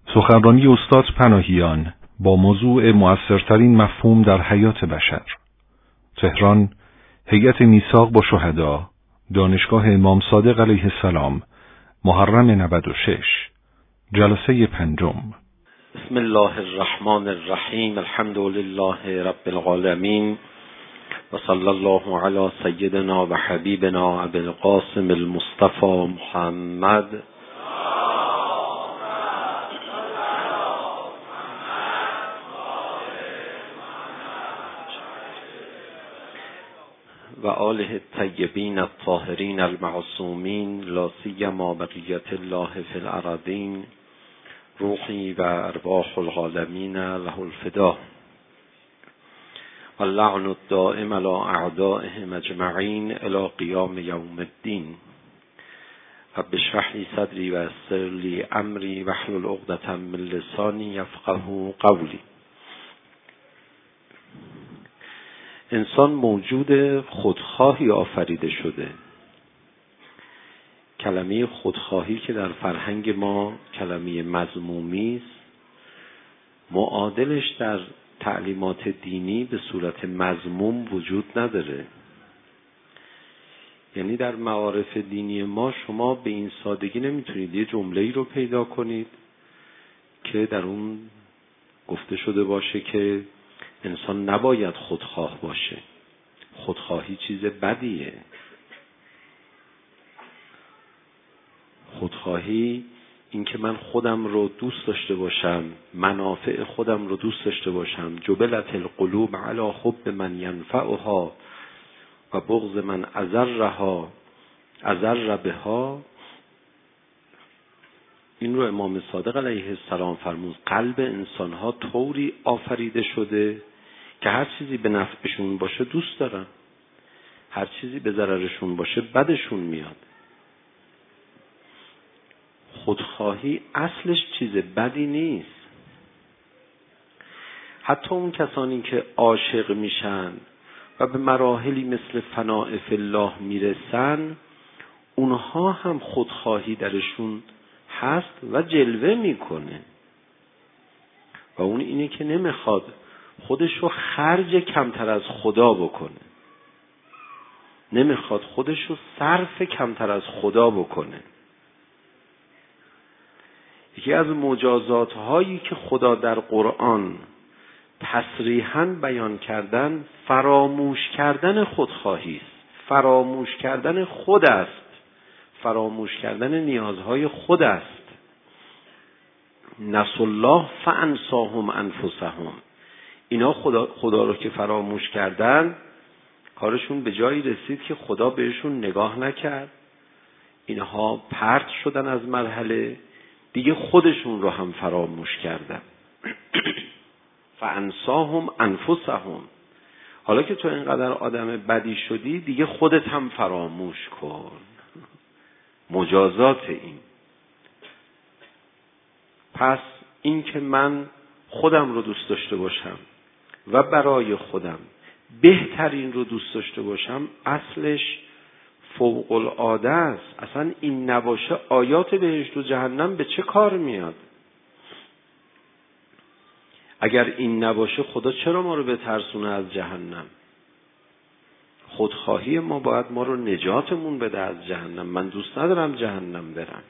سخنرانی استاد پناهیان با موضوع مؤثرترین مفهوم در حیات بشر. تهران، هیئت میثاق با شهدا، دانشگاه امام صادق علیه السلام، محرم 96، جلسه 5. بسم الله الرحمن الرحیم. الحمد لله رب العالمین و صلی الله علی سیدنا و حبیبنا ابی القاسم المصطفى محمد و آله الطیبین الطاهرین المعصومین، لا سیما بقیة الله فی الارضین، روحی و ارواح العالمین له الفدا، و اللعن الدائم علی اعدائهم اجمعین الی قیام یوم الدین. رب اشرح لی صدری و یسر لی امری واحلل عقدة من لسانی یفقهوا قولی. انسان موجود خودخواهی آفریده شده. کلمه خودخواهی که در فرهنگ ما کلمه مذمومی است، معادلش در تعلیمات دینی به صورت مذموم وجود نداره. یعنی در معارف دینی ما شما به این سادگی نمیتونید یه جمله‌ای رو پیدا کنید که در اون گفته شده باشه که انسان نباید خودخواه باشه. خودخواهی چیز بدیه. خودخواهی این که من خودم رو دوست داشته باشم، منافع خودم رو دوست داشته باشم. جبلت القلوب علی حب من ینفعها و بغض من اضر بها. این رو امام صادق علیه السلام فرمود. قلب انسان‌ها طوری آفریده شده که هر چیزی به نفعشون باشه دوست دارن، هر چیزی به ضررشون باشه بدشون میاد. خودخواهی اصلش چیز بدی نیست. حتی اون کسانی که عاشق میشن و به مراحلی مثل فناء فی الله میرسن، اونها هم خودخواهی درشون هست و جلوه میکنه. و اون اینه که نمیخواد خودش رو خرج کمتر از خدا بکنه، نمیخواد خودش رو صرف کمتر از خدا بکنه. یکی از مجازات هایی که خدا در قرآن تصریحاً بیان کردن فراموش کردن خودخواهی است. فراموش کردن خود است، فراموش کردن نیازهای خود است. نسوا الله فانساهم انفسهم. اینا خدا رو که فراموش کردن، کارشون به جایی رسید که خدا بهشون نگاه نکرد. اینها پرت شدن از مرحله دیگه، خودشون رو هم فراموش کردن. فانساهم انفسهم. حالا که تو اینقدر آدم بدی شدی، دیگه خودت هم فراموش کن. مجازات این. پس این که من خودم رو دوست داشته باشم و برای خودم بهترین رو دوست داشته باشم، اصلش فوق العاده است. اصلا این نباشه آیات بهشت و جهنم به چه کار میاد؟ اگر این نباشه خدا چرا ما رو بترسونه از جهنم؟ خودخواهی ما باید ما رو نجاتمون بده از جهنم. من دوست ندارم جهنم برم.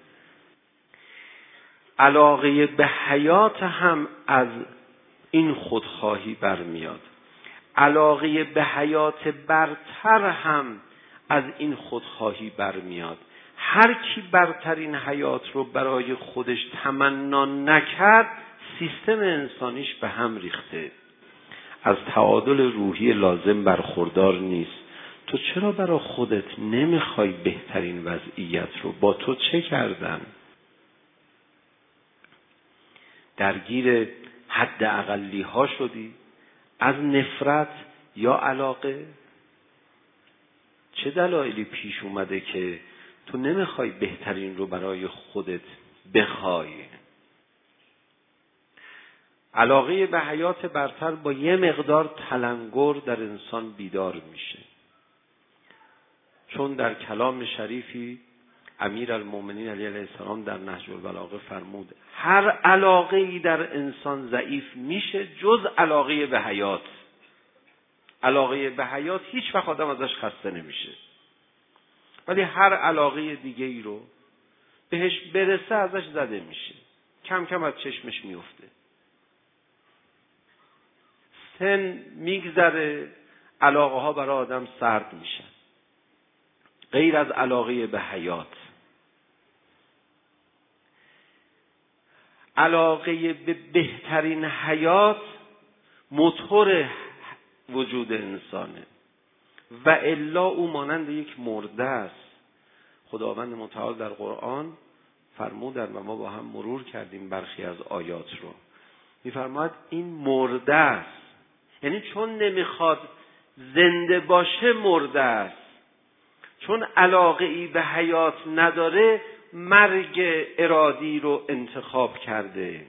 علاقه به حیات هم از این خودخواهی برمیاد. علاقه به حیات برتر هم از این خودخواهی برمیاد. هر کی برترین حیات رو برای خودش تمنا نکرد، سیستم انسانیش به هم ریخته، از تعادل روحی لازم برخوردار نیست. تو چرا برای خودت نمیخوای بهترین وضعیت رو؟ با تو چه کردن؟ درگیر حد اقلی ها شدی از نفرت یا علاقه؟ چه دلایلی پیش اومده که تو نمیخوای بهترین رو برای خودت بخوای؟ علاقه به حیات برتر با یه مقدار تلنگر در انسان بیدار میشه. چون در کلام شریفی امیرالمومنین علی علیه السلام در نهج البلاغه فرمود هر علاقه‌ای در انسان ضعیف میشه جز علاقه به حیات. علاقه به حیات هیچ وقت آدم ازش خسته نمیشه، ولی هر علاقه دیگه ای رو بهش برسه ازش زده میشه، کم کم از چشمش میفته. سن میگذره، علاقه ها برای آدم سرد میشن، غیر از علاقه به حیات. علاقه به بهترین حیات موتور وجود انسانه و الا او مانند یک مرده است. خداوند متعال در قرآن فرمودن و ما با هم مرور کردیم برخی از آیات رو، میفرماید این مرده است، یعنی چون نمیخواد زنده باشه مرده است، چون علاقه ای به حیات نداره مرگ ارادی رو انتخاب کرده.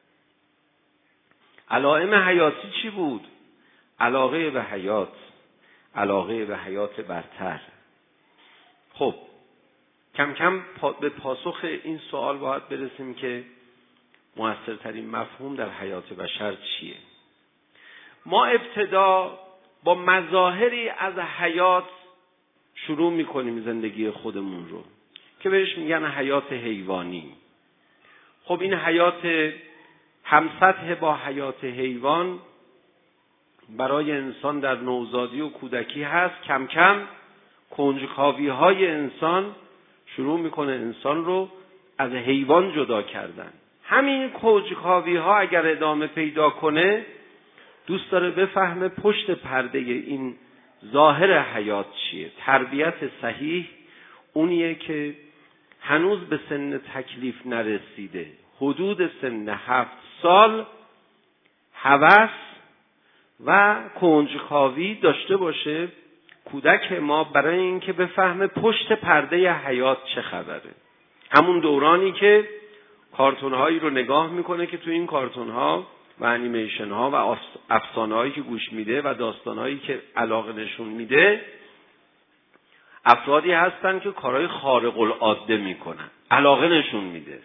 علائم حیاتی چی بود؟ علاقه به حیات، علاقه به حیات برتر. خب کم کم به پاسخ این سوال باید برسیم که مؤثرترین مفهوم در حیات بشر چیه. ما ابتدا با مظاهری از حیات شروع میکنیم زندگی خودمون رو که بهش میگن حیات حیوانی. خب این حیات همسطح با حیات حیوان برای انسان در نوزادی و کودکی هست. کم کم کنجکاوی های انسان شروع میکنه انسان رو از حیوان جدا کردن. همین کنجکاوی ها اگر ادامه پیدا کنه دوست داره بفهمه پشت پرده این ظاهر حیات چیه. تربیت صحیح اونیه که هنوز به سن تکلیف نرسیده، حدود سن 7 سال هوس و کنجکاوی داشته باشه کودک ما برای اینکه بفهمه پشت پرده حیات چه خبره. همون دورانی که کارتون هایی رو نگاه میکنه که تو این کارتون ها و انیمیشن ها و افسانه هایی که گوش میده و داستان هایی که علاقه نشون میده، افرادی هستن که کارهای خارق العاده میکنن، علاقه نشون میده،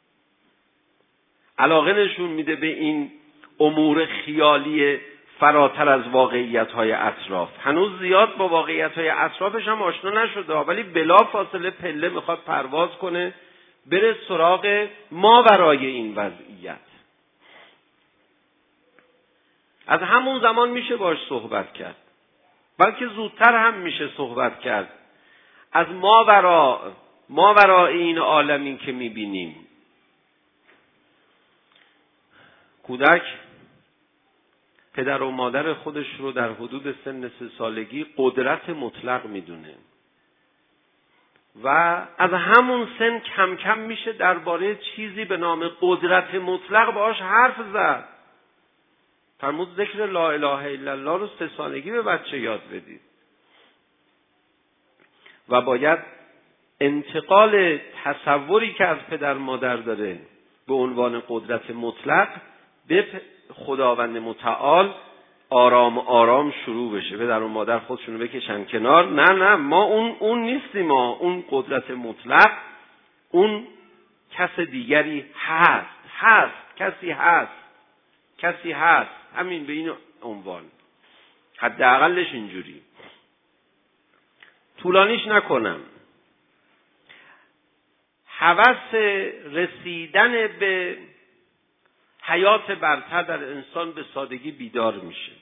علاقه نشون میده به این امور خیالی فراتر از واقعیت‌های اطراف. هنوز زیاد با واقعیت‌های اطرافش هم آشنا نشده، ولی بلا فاصله پله میخواد پرواز کنه بره سراغ ماورای این وضعیت. از همون زمان میشه باش صحبت کرد، بلکه زودتر هم میشه صحبت کرد از ماورای این عالمی که میبینیم. کودک پدر و مادر خودش رو در حدود سن 3 سالگی قدرت مطلق میدونه و از همون سن کم کم میشه درباره چیزی به نام قدرت مطلق باهاش حرف زد. فرمود ذکر لا اله الا الله رو 3 سالگی به بچه یاد بدید و باید انتقال تصوری که از پدر مادر داره به عنوان قدرت مطلق به خداوند متعال آرام آرام شروع بشه. پدر و مادر خودشونو بکشن کنار، نه ما اون نیستیم، ما اون قدرت مطلق، اون کس دیگری هست کسی هست، همین به این عنوان، حداقلش اینجوری. طولانیش نکنم، هوس رسیدن به حیات برتر در انسان به سادگی بیدار میشه.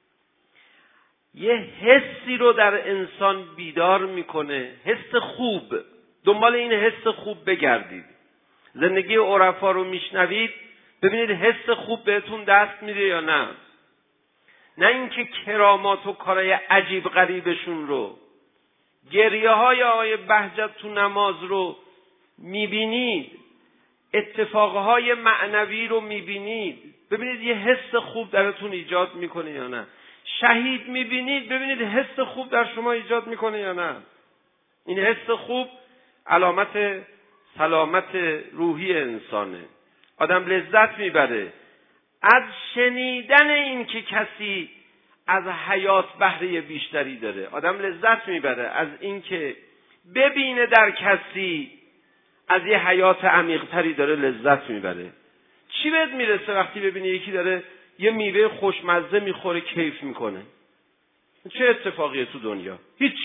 یه حسی رو در انسان بیدار میکنه، حس خوب. دنبال این حس خوب بگردید. زندگی عرفا رو میشنوید، ببینید حس خوب بهتون دست میده یا نه. نه اینکه کرامات و کارهای عجیب غریبشون رو، گریه های آقای بهجت تو نماز رو میبینید، اتفاقهای معنوی رو میبینید، ببینید یه حس خوب درتون ایجاد میکنه یا نه. شهید میبینید، ببینید حس خوب در شما ایجاد میکنه یا نه. این حس خوب علامت سلامت روحی انسانه. آدم لذت میبره از شنیدن این که کسی از حیات بهره بیشتری داره. آدم لذت میبره از این که ببینه در کسی از یه حیات عمیق‌تری داره لذت میبره. چی بهت میرسه وقتی ببینی یکی داره یه میوه خوشمزه میخوره کیف میکنه؟ چه اتفاقیه تو دنیا؟ هیچ.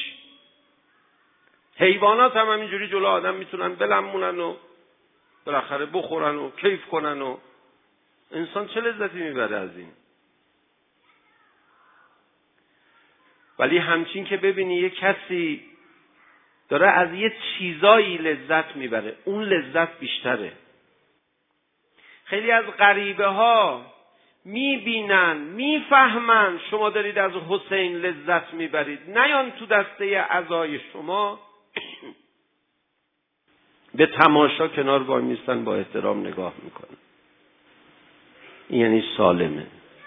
حیوانات هم همینجوری جلو آدم میتونن بلمونن و بالاخره بخورن و کیف کنن و انسان چه لذتی میبره از این؟ ولی همچین که ببینی یه کسی داره از یه چیزایی لذت میبره، اون لذت بیشتره. خیلی از غریبه ها میبینن، میفهمن شما دارید از حسین لذت میبرید، نیان تو دسته عزای شما به تماشا کنار وای میستن، با احترام نگاه میکنن. این یعنی سالمه.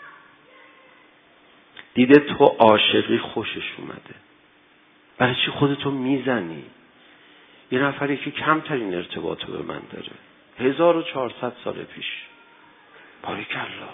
دیده تو عاشقی خوشش اومده، برای چی خودتو میزنی؟ یه نفری که کمترین ارتباطو به من داره 1400 سال پیش، باریکالله.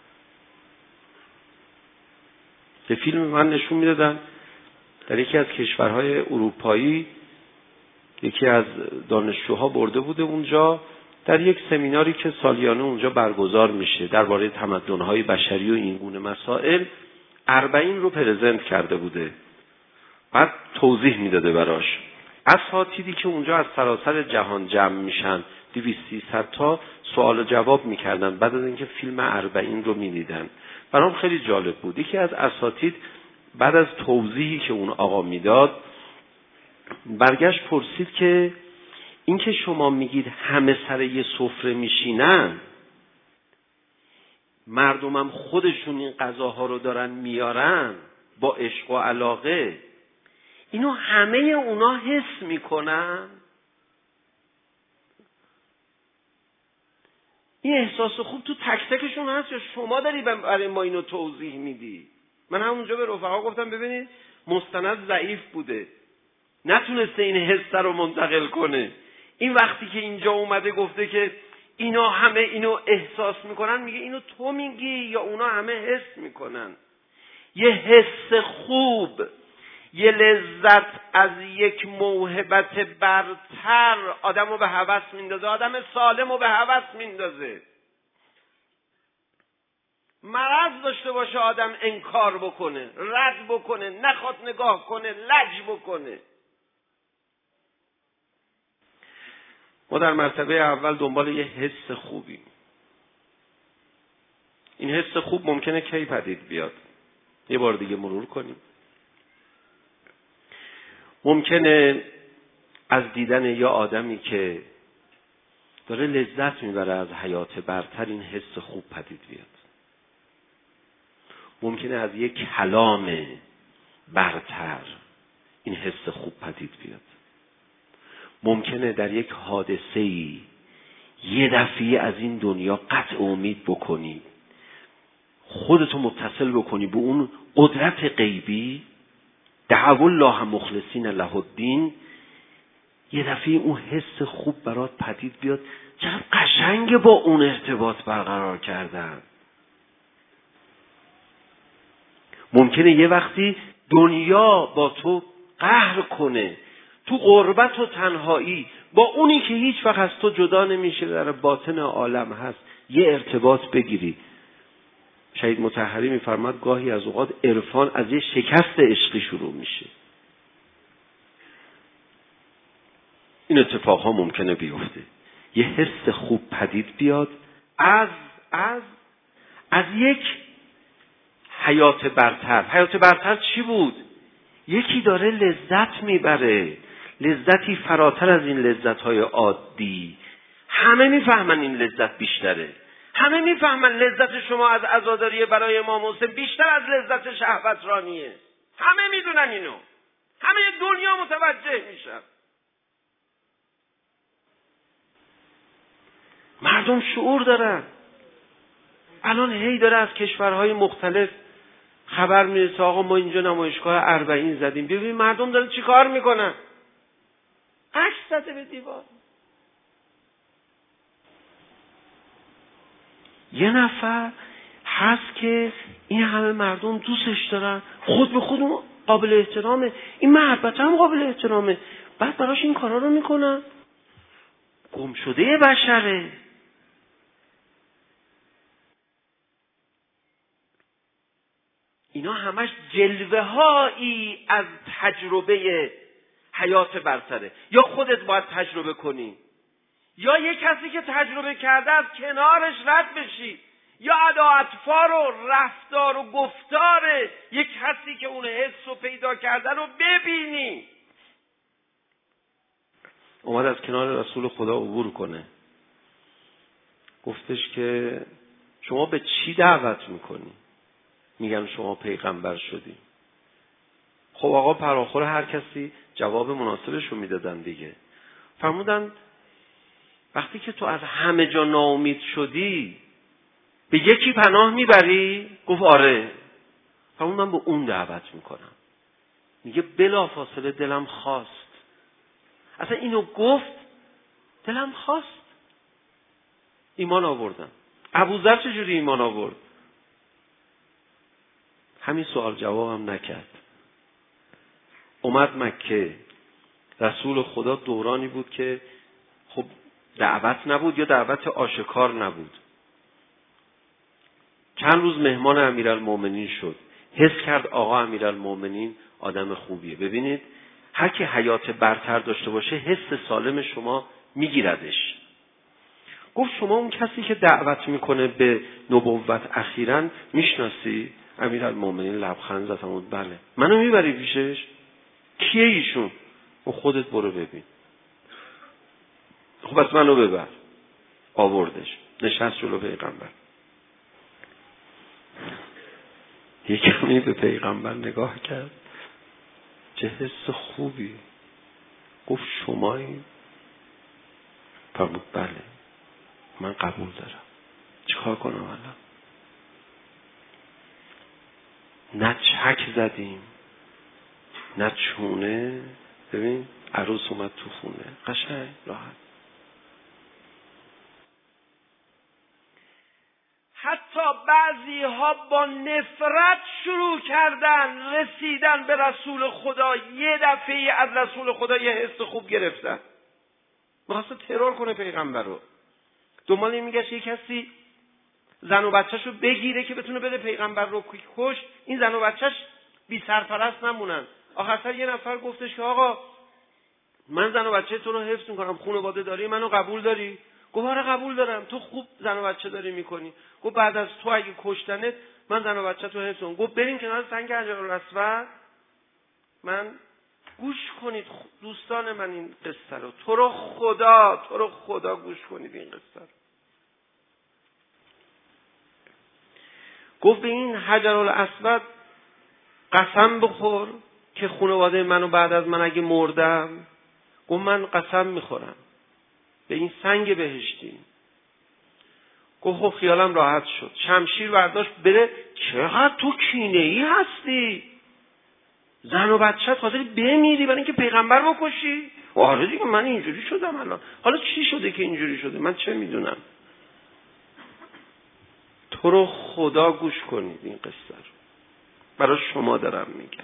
یه فیلم من نشون میدادن در یکی از کشورهای اروپایی، یکی از دانشجوها برده بوده اونجا در یک سمیناری که سالیانه اونجا برگزار میشه درباره تمدن‌های بشری و این گونه مسائل، 40 رو پرزنت کرده بوده. بعد توضیح میداده براش. اساتیدی که اونجا از سراسر جهان جمع میشن 200-300 تا سوال و جواب میکردن بعد از اینکه فیلم 40 رو میدیدن. برام خیلی جالب بود. یکی از اساتید بعد از توضیحی که اون آقا میداد برگشت پرسید که این که شما میگید همه سر یه سفره میشینن، مردمم خودشون این غذاها رو دارن میارن با عشق و علاقه، اینو همه اونا حس میکنن؟ این احساس خوب تو تک تکشون هست یا شما داری برای ما اینو توضیح میدی؟ من همونجا به رفقا گفتم ببینید مستند ضعیف بوده، نتونسته این حس رو منتقل کنه. این وقتی که اینجا اومده گفته که اینا همه اینو احساس میکنن، میگه اینو تو میگی یا اونا همه حس میکنن؟ یه حس خوب، یه لذت از یک موهبت برتر آدم رو به هوس میندازه، آدم سالم رو به هوس میندازه. مرض داشته باشه آدم انکار بکنه، رد بکنه، نخواد نگاه کنه، لج بکنه. ما در مرتبه اول دنبال یه حس خوبیم. این حس خوب ممکنه کی پدید بیاد؟ یه بار دیگه مرور کنیم. ممکنه از دیدن یا آدمی که داره لذت میبره از حیات برتر این حس خوب پدید بیاد. ممکنه از یک کلام برتر این حس خوب پدید بیاد. ممکنه در یک حادثه‌ای یه دفعه از این دنیا قطع امید بکنی، خودتو متصل بکنی به اون قدرت غیبی، دعوا الله مخلصین له الدین، یه دفعه اون حس خوب برات پدید بیاد. چقدر قشنگه با اون ارتباط برقرار کردن. ممکنه یه وقتی دنیا با تو قهر کنه، تو غربت و تنهایی با اونی که هیچ وقت از تو جدا نمیشه در باطن عالم هست یه ارتباط بگیری. شهید مطهری میفرماد گاهی از اوقات عرفان از یه شکست عشقی شروع میشه. این اتفاقها ممکنه بیفته. یه حس خوب پدید بیاد از یک حیات برتر. حیات برتر چی بود؟ یکی داره لذت میبره، لذتی فراتر از این لذت‌های عادی. همه میفهمن این لذت بیشتره. همه میفهمن لذت شما از عزاداری برای امام حسین بیشتر از لذت شهوت رانیه. همه میدونن اینو. همه دنیا متوجه میشن. مردم شعور دارن. الان هی داره از کشورهای مختلف خبر میرسه آقا ما اینجا نمایشگاه 40 زدیم. ببین مردم داره چی کار میکنن. عکس زده به دیوار. یه نفر هست که این همه مردم دوستش دارن، خود به خود قابل احترامه، این محبت هم قابل احترامه. بعد براش این کارا رو میکنم. گم شده بشره. اینا همش جلوه هایی از تجربه حیات برتره. یا خودت باید تجربه کنی، یا یک کسی که تجربه کرده از کنارش رد بشی، یا اطفال و رفتار و گفتار یک کسی که اون حس رو پیدا کرده رو ببینی. اومد از کنار رسول خدا عبور کنه، گفتش که شما به چی دعوت میکنی؟ میگن شما پیغمبر شدی. خب آقا فراخور هر کسی جواب مناسبش رو میدادن دیگه. فرمودن وقتی که تو از همه جا ناامید شدی به یکی پناه میبری؟ گفت آره. فرمود من به اون دعوت میکنم. میگه بلافاصله دلم خواست. اصلا اینو گفت دلم خواست، ایمان آوردم. ابوذر چجوری ایمان آورد؟ همین سوال جوابم نکرد. اومد مکه. رسول خدا دورانی بود که خب دعوت نبود یا دعوت آشکار نبود. چند روز مهمان امیرالمومنین شد. حس کرد آقا امیرالمومنین آدم خوبیه. ببینید هر کی حیات برتر داشته باشه حس سالم شما میگیردش. گفت شما اون کسی که دعوت میکنه به نبوت اخیراً میشناسی؟ امیرالمومنین لبخند زد. فرمود بله. منو میبری پیشش؟ کیه ایشون؟ و خودت برو ببین. خب بس منو ببر. آوردش. نشست جلو پیغمبر. یکمی به پیغمبر نگاه کرد. چه حس خوبی. گفت شمایی؟ فرمود بله. من قبول دارم. چیکار کنم الان؟ نه چک زدیم نه چونه. ببین عروس اومد تو خونه. قشنگ راحت. حتی بعضی ها با نفرت شروع کردن رسیدن به رسول خدا. یه دفعه از رسول خدا یه حس خوب گرفتن. می‌خواسته ترور کنه پیغمبر رو. دنبال این میگشت یه کسی زن و بچه‌شو بگیره که بتونه بده پیغمبر رو کشت. این زن و بچه‌ش بی سرپرست نمونن. آخر یه نفر گفتش که آقا من زن و بچه تو رو حفظ میکنم، خانواده داری، منو قبول داری؟ گفت آره قبول دارم. تو خوب زن و بچه داری میکنی. گفت بعد از تو اگه کشتنت من زن و بچه تو حفظ کنم. گفت بریم کنار سنگ حجرالاسود. من گوش کنید دوستان من این قصه رو. تو رو خدا گوش کنید این قصه رو. گفت به این حجرالاسود قسم بخور که خانواده منو بعد از من اگه مردم. گفت من قسم میخورم به این سنگ بهشتی. گفت خب خیالم راحت شد. شمشیر برداشت بره. چقدر تو کینه‌ای هستی؟ زن و بچه‌ت خاطر بمیری برای اینکه پیغمبر بکشی؟ آره دیگه من اینجوری شدم الان. حالا چی شده که اینجوری شده؟ من چه میدونم؟ تو رو خدا گوش کنید این قصه رو. برای شما دارم میگم.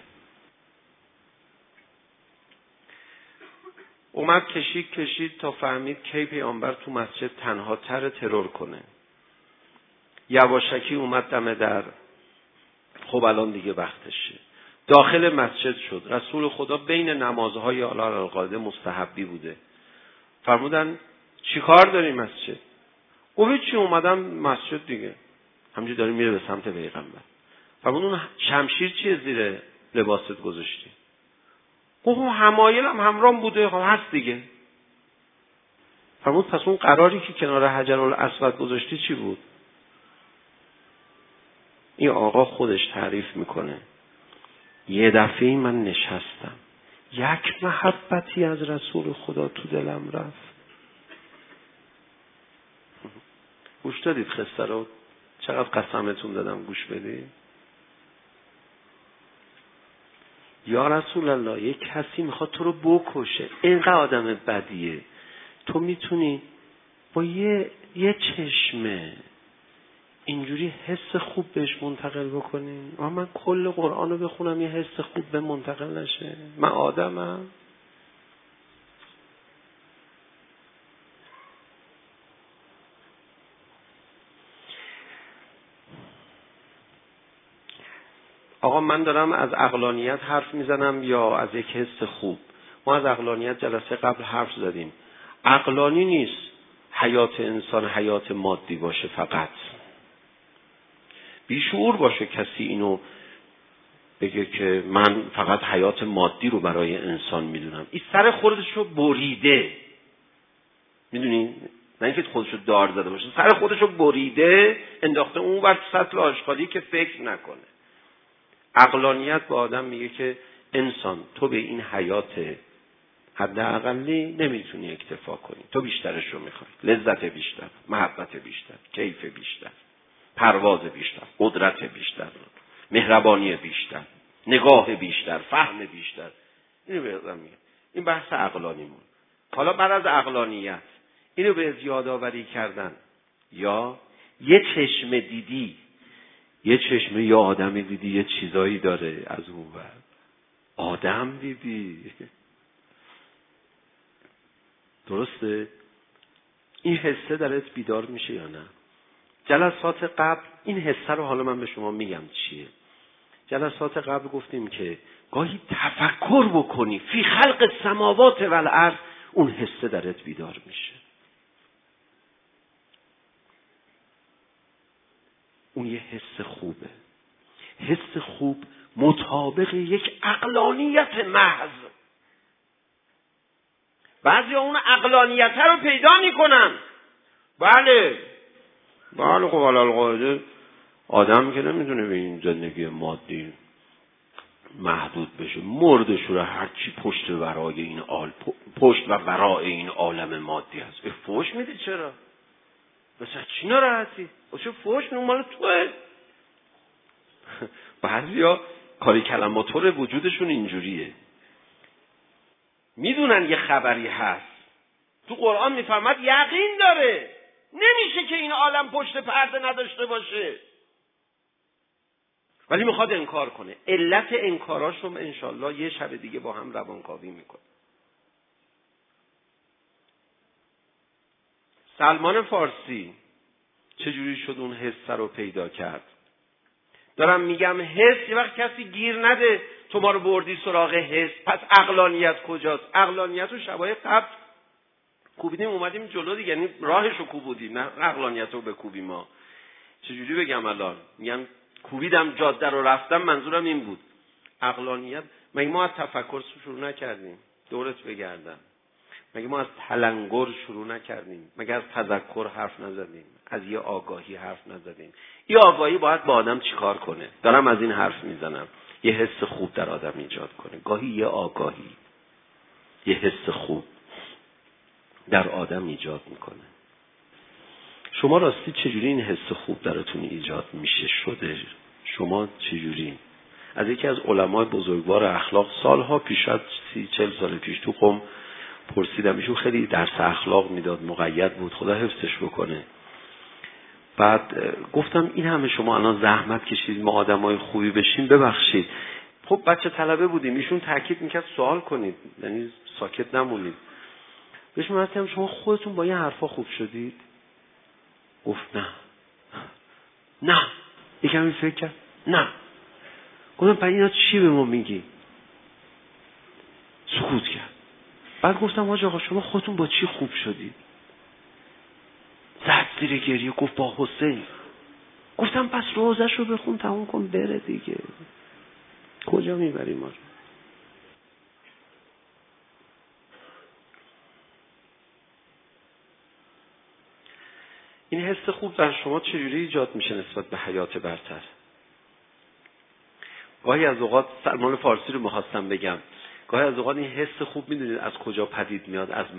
اومد کشید تا فهمید کی پیامبر تو مسجد تنها ترور کنه. یواشکی اومد دم در. خب الان دیگه وقتشه. داخل مسجد شد. رسول خدا بین نمازهای القاعده مستحبی بوده. فرمودن چی کار داری مسجد؟ گفت چی اومدم مسجد دیگه. همینجوری داره میره به سمت پیغمبر. فرمود اون شمشیر چیه زیر لباست گذاشتی؟ گفت همایلم همراهم بوده. خب هست دیگه. فرمود پس اون قراری که کنار حجرالاسود گذاشتی چی بود؟ این آقا خودش تعریف میکنه. یه دفعه من نشستم. یک محبتی از رسول خدا تو دلم رفت. گوش دادید قصه رو؟ چقدر قسمتون دادم گوش بدید. یا رسول الله یک کسی میخواد تو رو بکشه. اینقدر آدم بدیه. تو میتونی با یه چشمه اینجوری حس خوب بهش منتقل بکنی؟ من کل قرآن رو بخونم یه حس خوب به منتقل نشه؟ من آدمم؟ آقا من دارم از عقلانیت حرف میزنم یا از یک حس خوب؟ ما از عقلانیت جلسه قبل حرف زدیم. عقلانی نیست حیات انسان حیات مادی باشه، فقط بیشعور باشه کسی اینو بگه که من فقط حیات مادی رو برای انسان میدونم. این سر خودشو بریده، میدونین؟ نه اینکه خودشو دار زده باشه، سر خودشو بریده انداخته اون ور سطل آشغالی که فکر نکنه. عقلانیت به آدم میگه که انسان تو به این حیات حداقلی نمیتونی اکتفا کنی، تو بیشترش رو میخوای، لذت بیشتر، محبت بیشتر، کیف بیشتر، پرواز بیشتر، قدرت بیشتر، مهربانی بیشتر، نگاه بیشتر، فهم بیشتر. اینو به آدم میگه. این بحث عقلانیمون. حالا بعد از عقلانیت اینو به یادآوری کردن، یا یه چشم دیدی، یه چشمه یا آدمی دیدی یه چیزایی داره از اون ور، آدم دیدی، درسته؟ این حسه درت بیدار میشه یا نه؟ جلسات قبل این حسه رو حالا من به شما میگم چیه. جلسات قبل گفتیم که گاهی تفکر بکنی فی خلق السماوات و الارض، اون حسه درت بیدار میشه. اون یه حس خوبه. حس خوب مطابق یک عقلانیت محض. بعضی اون عقلانیت رو پیدا میکنن. بله خب القاعده آدم که نمیتونه به این زندگی مادی محدود بشه، مردش رو هرچی پشت و ورای این عالم مادی هست. فوش میدی چرا؟ مثلا چی ناراحتی؟ چه فوش اون مال توه؟ بعضیا کاری کلماتور وجودشون اینجوریه، میدونن یه خبری هست، تو قرآن میفرماد یقین داره، نمیشه که این عالم پشت پرده نداشته باشه، ولی میخواد انکار کنه. علت انکاراشو انشالله یه شب دیگه با هم روانکاوی میکنه. سلمان فارسی چجوری شد اون حس رو پیدا کرد؟ دارم میگم حس، یه وقت کسی گیر نده تو ما رو بردی سراغ حس، پس عقلانیت کجاست؟ عقلانیت رو شبای قبل کوبیدیم اومدیم جلو دیگه، یعنی راهش رو کوبیدیم، نه عقلانیت رو بکوبیم. ما چجوری بگم الان؟ میگم کوبیدم جاده رو رفتم، منظورم این بود. عقلانیت، مگه ما از تفکر شروع نکردیم؟ دورت بگردم. مگه ما از تلنگر شروع نکردیم؟ مگه از تذکر حرف نزدیم؟ از یه آگاهی حرف نزدیم؟ یه آگاهی باید با آدم چیکار کنه؟ دارم از این حرف میزنم. یه حس خوب در آدم ایجاد کنه. گاهی یه آگاهی، یه حس خوب در آدم ایجاد میکنه. شما راستی چجوری این حس خوب درتون ایجاد میشه شده؟ شما چجوری؟ از یکی از علمای بزرگوار اخلاق سالها پیش، 30-40 سال پیش تو قم پرسیدم. ایشون خیلی درس اخلاق میداد، مقید بود، خدا حفظش بکنه. بعد گفتم این همه شما الان زحمت کشید ما آدمای خوبی بشیم، ببخشید خب بچه طلبه بودیم. ایشون تاکید میکرد سوال کنید، یعنی ساکت نمونید. بهش میگفتم شما خودتون با این حرفا خوب شدید؟ گفت نه. یکم فکر کرد، نه. گفتم پس اینا چی به ما میگی؟ سکوت کرد. بعد گفتم آقا شما خودتون با چی خوب شدید؟ زد زیر گریه، گفت با حسین. گفتم پس روزش رو بخون تموم کن بره دیگه، کجا میبری ما رو؟ این حس خوب در شما چجوری ایجاد میشه نسبت به حیات برتر؟ گاهی از اوقات، سلمان فارسی رو میخواستم بگم، گاهی از اوقات این حس خوب میدونید از کجا پدید میاد؟ از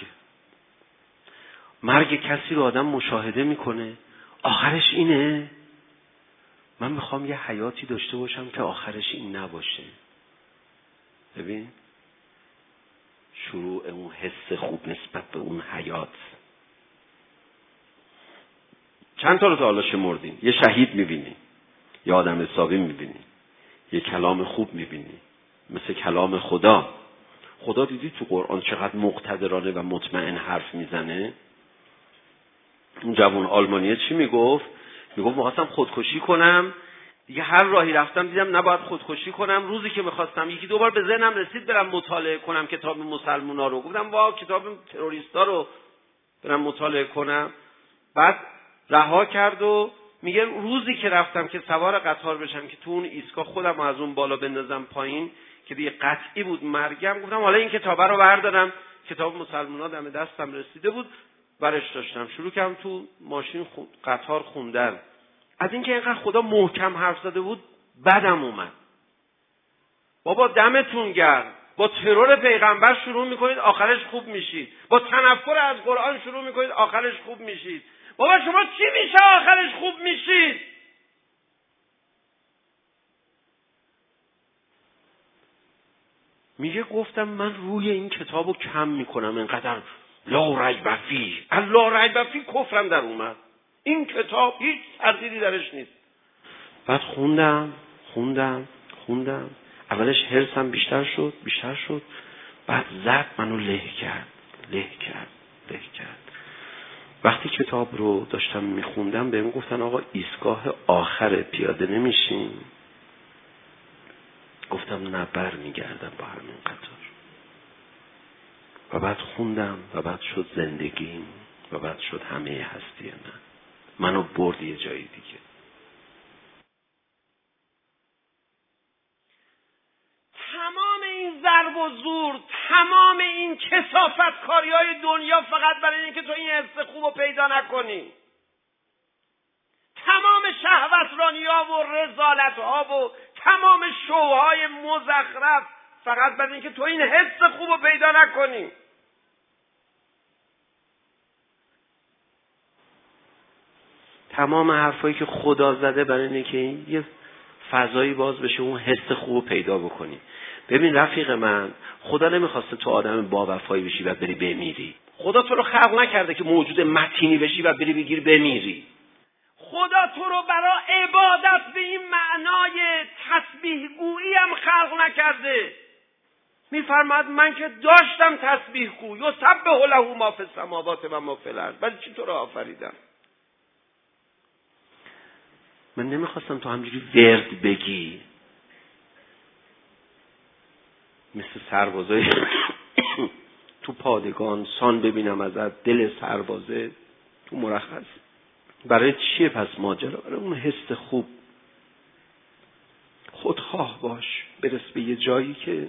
مرگ کسی رو آدم مشاهده میکنه، آخرش اینه. من میخوام یه حیاتی داشته باشم که آخرش این نباشه. ببین شروع اون حس خوب نسبت به اون حیات. چند تا رو تا حالا شمردیم. یه شهید میبینی، یه آدم حسابی میبینی، یه کلام خوب میبینی مثل کلام خدا. خدا دیدی تو قرآن چقدر مقتدرانه و مطمئن حرف میزنه؟ اون جوان آلمانیه چی میگفت؟ میگفت میخواستم خودکشی کنم، دیگه هر راهی رفتم دیدم نباید خودکشی کنم. روزی که میخواستم یکی دو بار به ذهنم رسید برم مطالعه کنم کتاب مسلمونا رو، گفتم وا کتاب تروریستا رو برم مطالعه کنم. بعد رها کرد و میگه روزی که رفتم که سوار قطار بشم که تو اون ایستگاه خودم از اون بالا بندازم پایین که دیگه قطعی بود مرگم، گفتم حالا این کتابه رو بردارم. کتاب مسلمونا دم دستم رسیده بود، برش داشتم شروع کردم تو ماشین قطار خوندن. از اینکه اینقدر خدا محکم حرف زده بود بدم اومد. بابا دمتون گرم، با ترور پیغمبر شروع میکنید آخرش خوب میشید، با تنفر از قرآن شروع میکنید آخرش خوب میشید. بابا شما چی میشه آخرش خوب میشید؟ میگه گفتم من روی این کتابو کم میکنم، اینقدر لا ریب فیه، لا ریب فیه کفرم در اومد. این کتاب هیچ تردیدی درش نیست. بعد خوندم. اولش حرصم بیشتر شد. بعد زد منو له کرد. وقتی کتاب رو داشتم میخوندم بهم گفتن آقا ایستگاه آخر پیاده نمیشین. گفتم نه برمیگردم با همین قطار. و بعد خوندم و بعد شد زندگیم و بعد شد همه هستی منو برد یه جایی دیگه. تمام این ضرب و زور، تمام این کثافت کاری‌های دنیا فقط برای اینکه تو این حس خوب رو پیدا نکنی. تمام شهوترانی‌ها و رذالت‌ها و تمام شوهای مزخرف فقط برای اینکه تو این حس خوب رو پیدا نکنی. تمام حرفایی که خدا زده برای اینه که یه فضایی باز بشه اون حس خوب رو پیدا بکنی. ببین رفیق من، خدا نمیخواسته تو آدم با وفایی بشی و بری بمیری. خدا تو رو خلق نکرده که موجود متینی بشی و بری بگیر بمیری. خدا تو رو برای عبادت به این معنای تسبیح گویی هم خلق نکرده. میفرماد من که داشتم تسبیح گو، یسبح له ما فی السماوات و ما فی الارض. ولی چی تو رو آفریدم؟ من نمیخواستم تو همجوری ورد بگی مثل سربازای تو پادگان سان ببینم ازت دل سربازه تو مرخص. برای چیه پس ماجرا؟ برای اون حس خوب. خودخواه باش، برس به یه جایی که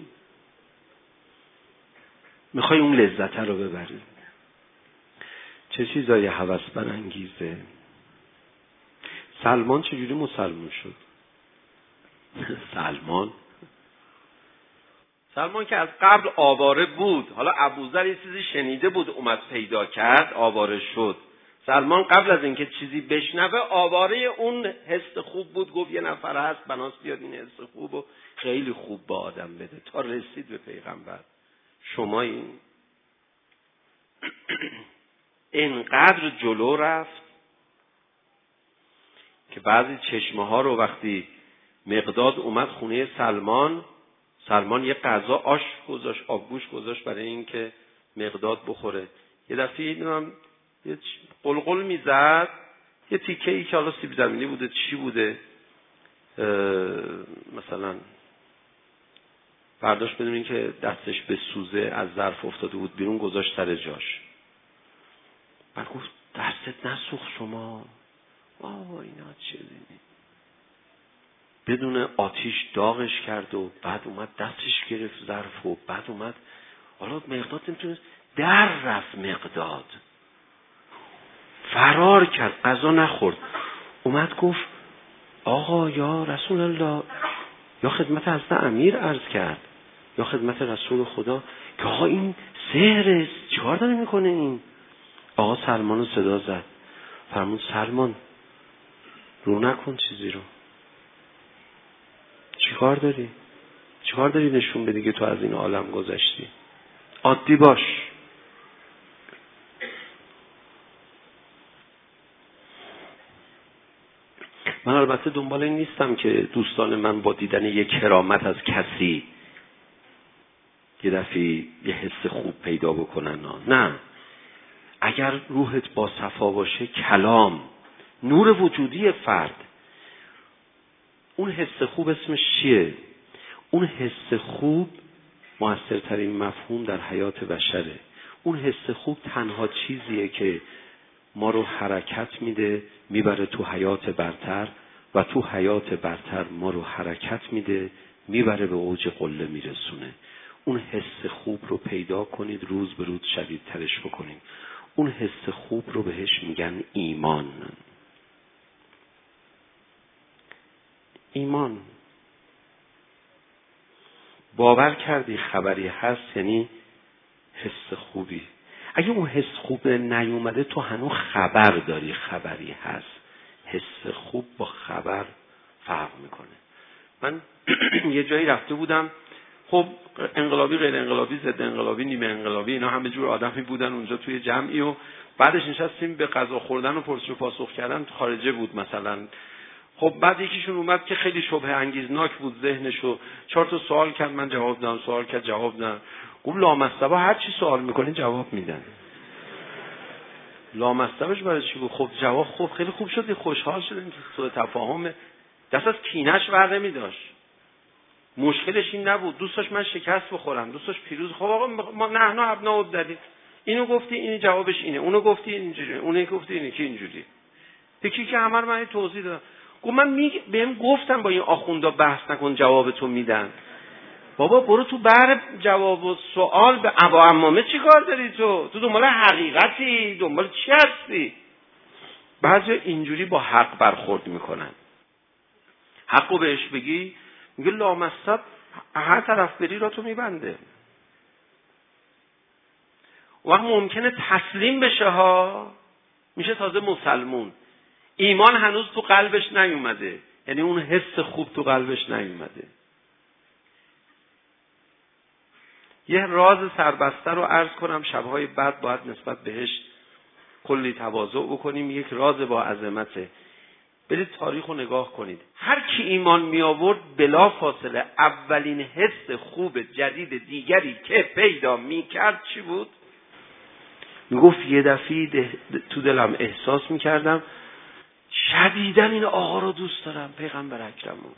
میخوای اون لذت رو ببری. چه چیزایی هوس برانگیزه. سلمان چجوری مسلمان شد؟ سلمان که از قبل آواره بود، حالا ابوذر یه چیزی شنیده بود اومد پیدا کرد آواره شد. سلمان قبل از اینکه چیزی بشنوه آواره اون حس خوب بود، گفت یه نفر هست بناس بیاد این حس خوب و خیلی خوب با آدم بده تا رسید به پیغمبر. شما این اینقدر جلو رفت که بعضی چشمه ها رو وقتی مقداد اومد خونه سلمان یه غذا آش گذاشت، آبگوش گذاشت برای این که مقداد بخوره. یه دفعه دیدم یه قلقل میزد، یه تیکه ای که حالا سیب زمینی بوده چی بوده مثلا برداشت بدون این که دستش به سوزه از ظرف افتاده بود بیرون گذاشت سر جاش. بعد گفت دستت نسوخت شما؟ اینا چه دینی؟ بدون آتیش داغش کرد و بعد اومد دستش گرفت ظرف و بعد اومد حالا مقداد نمیتونست در رفت، مقداد فرار کرد، غذا نخورد. اومد گفت آقا یا رسول الله، یا خدمت حضرت امیر عرض کرد یا خدمت رسول خدا که آقا این سحره، چیکار داره میکنه این؟ آقا سلمان رو صدا زد، فرمود سلمان رو نکن چیزی رو. چیکار داری نشون بدی که تو از این عالم گذشتی؟ عادی باش. من البته دنبال این نیستم که دوستان من با دیدن یک کرامت از کسی یه دفعه یه حس خوب پیدا بکنن. نه، اگر روحت با صفا باشه، کلام نور وجودی فرد اون حس خوب اسمش چیه؟ اون حس خوب موثرترین مفهوم در حیات بشره. اون حس خوب تنها چیزیه که ما رو حرکت میده میبره تو حیات برتر و تو حیات برتر ما رو حرکت میده میبره به اوج قله میرسونه. اون حس خوب رو پیدا کنید، روز به روز شدیدترش بکنید. اون حس خوب رو بهش میگن ایمان. ایمان. باور کردی خبری هست یعنی حس خوبی. اگه اون حس خوب نیومده تو هنوز خبر داری خبری هست. حس خوب با خبر فرق میکنه. من یه جایی رفته بودم، خب انقلابی غیر انقلابی ضد انقلابی نیمه انقلابی اینا همه جور آدمی بودن اونجا توی جمعی و بعدش نشستیم به غذا خوردن و پرسش و پاسخ کردن. خارجه بود مثلا. خب بعد یکیشون اومد که خیلی شبهه انگیزناک بود ذهنشو، 4 تا سوال کرد، من جواب دادم، سوال کرد جواب دادم. گفت لامصبا هر چی سوال میکنین جواب میدن. لامصبش برای چی بود؟ خب جواب خوب خیلی خوب شد، خوشحال شدیم که سوء تفاهم دست از کینش ور نمی‌داشت. مشکلش این نبود، دوست داشت من شکست بخورم، دوست داشت پیروز. خب آقا ما نحنا ابناء الدلیل، اینو گفتی این جوابش اینه، اونو گفتی اینجوری، اونو گفتی اینه که اینجوری. یکی که همه رو من توضیح دادم. گفت من بهم گفتم با این آخوندا بحث نکن جواب تو میدن. بابا برو تو بحر جواب و سوال به ابا عمامه چی کار داری تو دنبال حقیقتی، دنبال چی هستی؟ بعضی اینجوری با حق برخورد میکنن. حقو بهش بگی میگه لامصب هر طرف بری را تو میبنده. وقت ممکنه تسلیم بشه ها، میشه تازه مسلمون. ایمان هنوز تو قلبش نیومده، یعنی اون حس خوب تو قلبش نیومده. یه راز سربسته رو عرض کنم، شبهای بعد باید نسبت بهش کلی تواضع بکنیم. یک راز با عظمته. برید تاریخ رو نگاه کنید. هر کی ایمان می آورد بلا فاصله اولین حس خوب جدید دیگری که پیدا می کرد چی بود؟ می گفت یه دفعه تو دلم احساس می کردم شدیداً این آقا رو دوست دارم، پیغمبر اکرمو.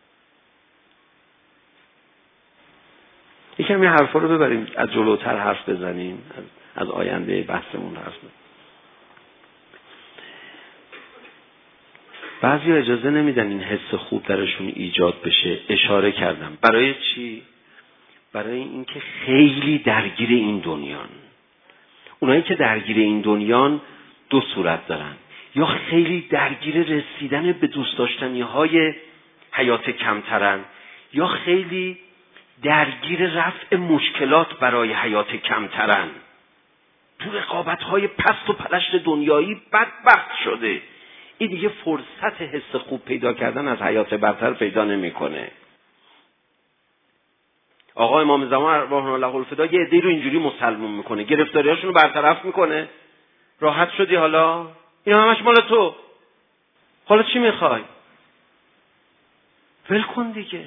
یکم این حرفا رو ببریم از جلوتر حرف بزنیم، از آینده بحثمون حرف بزنیم. بعضی اجازه نمیدن این حس خوب درشون ایجاد بشه. اشاره کردم برای چی؟ برای اینکه خیلی درگیر این دنیان. اونایی که درگیر این دنیان دو صورت دارن، یا خیلی درگیر رسیدن به دوست داشتنی های حیات کمترن، یا خیلی درگیر رفع مشکلات برای حیات کمترن. تو رقابت های پست و پلشت دنیایی بدبخت شده. این دیگه فرصت حس خوب پیدا کردن از حیات برتر پیدا نمیکنه. آقا امام زمان ارواح الله الفدا یه عده‌ای رو اینجوری مسلمون میکنه، گرفتاریاشون رو برطرف میکنه. راحت شدی حالا؟ این همش مال تو. حالا چی میخوای؟ ول کن دیگه.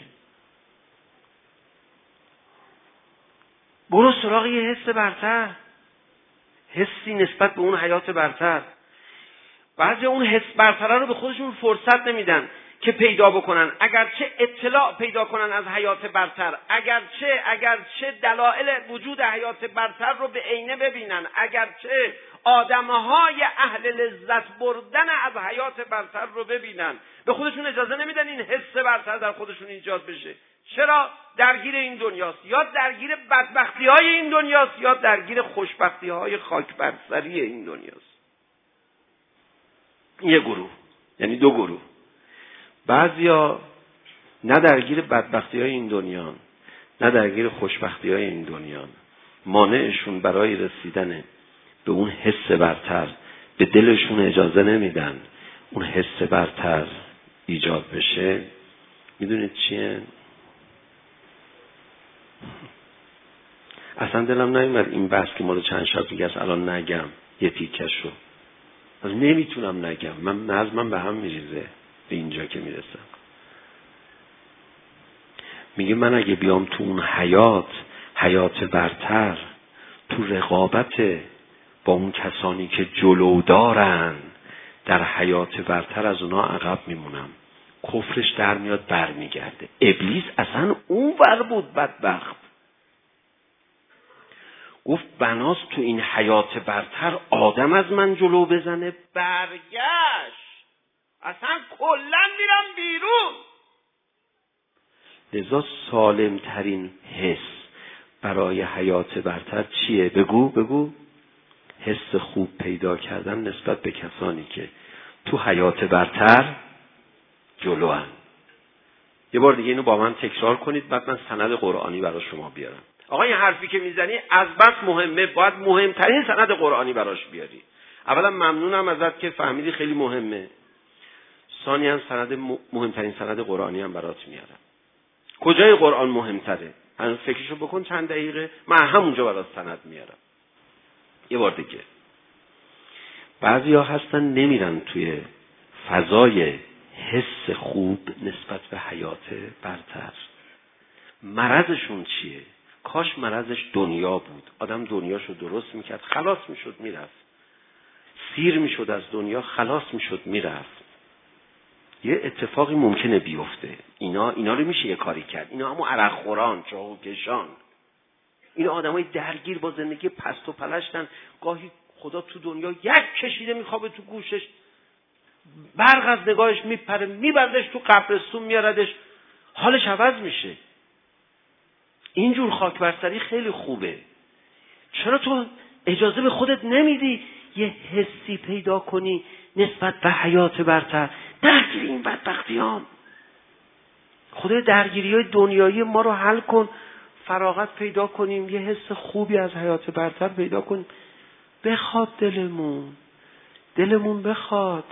برو سراغ یه حس برتر، حسی نسبت به اون حیات برتر. بعضی اون حس برتره رو به خودشون فرصت نمیدن که پیدا بکنن، اگرچه اطلاع پیدا کنن از حیات برتر، اگرچه دلایل وجود حیات برتر رو به عینه ببینن، اگرچه آدمهای اهل لذت بردن از حیات برتر رو ببینن، به خودشون اجازه نمیدن این حس برتر در خودشون ایجاد بشه. چرا؟ درگیر این دنیاست، یا درگیر بدبختی‌های این دنیاست، یا درگیر خوشبختی‌های خاک بر سری این دنیاست. یه گروه، یعنی دو گروه. بعضیا نه درگیر بدبختی‌های این دنیا، نه درگیر خوشبختی‌های این دنیا. مانعشون برای رسیدن به اون حس برتر به دلشون اجازه نمیدن اون حس برتر ایجاد بشه. میدونید چیه؟ اصلا دلم نیومد این بحث که مال چند شب دیگه است الان نگم، یه تیکش رو نمیتونم نگم. من به هم میریزه به اینجا که میرسم. میگه من اگه بیام تو اون حیات برتر، تو رقابت با اون کسانی که جلو دارن در حیات برتر، از اونا عقب میمونم. کفرش در میاد برمیگرده. ابلیس اصلا اون ور بود بدبخت. گفت بناس تو این حیات برتر آدم از من جلو بزنه، برگشت اصلا کلن میرم بیرون. لذا سالم ترین حس برای حیات برتر چیه؟ بگو. حس خوب پیدا کردن نسبت به کسانی که تو حیات برتر جلو هن. یه بار دیگه اینو با من تکرار کنید، بعد من سند قرآنی برای شما بیارم. آقا این حرفی که میزنی از بس مهمه، باید مهمترین سند قرآنی براش بیاری. اولا ممنونم ازت که فهمیدی خیلی مهمه. ثانیاً مهمترین سند قرآنی هم برات میارم. کجای قرآن مهمتره؟ هنوز فکرشو بکن چند دقیقه، من همونجا برات سند میارم. یه بار دیگه. بعضیا هستن نمیرن توی فضای حس خوب نسبت به حیات برتر. مرضشون چیه؟ کاش مرضش دنیا بود. آدم دنیاشو درست میکرد، خلاص میشد میرفت. سیر میشد از دنیا، خلاص میشد میرفت. یه اتفاقی ممکنه بیفته. اینا رو میشه یه کاری کرد. اینا همون عرق خوران، چاقو کشان، اینا آدمای درگیر با زندگی پست و پلشتن. گاهی خدا تو دنیا یک کشیده میخوابه تو گوشش، برق از نگاهش میپره، میبردش تو قبرستون میاردش، حالش عوض میشه. اینجور خاک بر سری خیلی خوبه. چرا تو اجازه به خودت نمیدی یه حسی پیدا کنی نسبت به حیات برتر؟ درگیری این بدبختیام. خدای درگیری های دنیایی ما رو حل کن، فراغت پیدا کنیم، یه حس خوبی از حیات برتر پیدا کنیم. بخواد دلمون بخواد.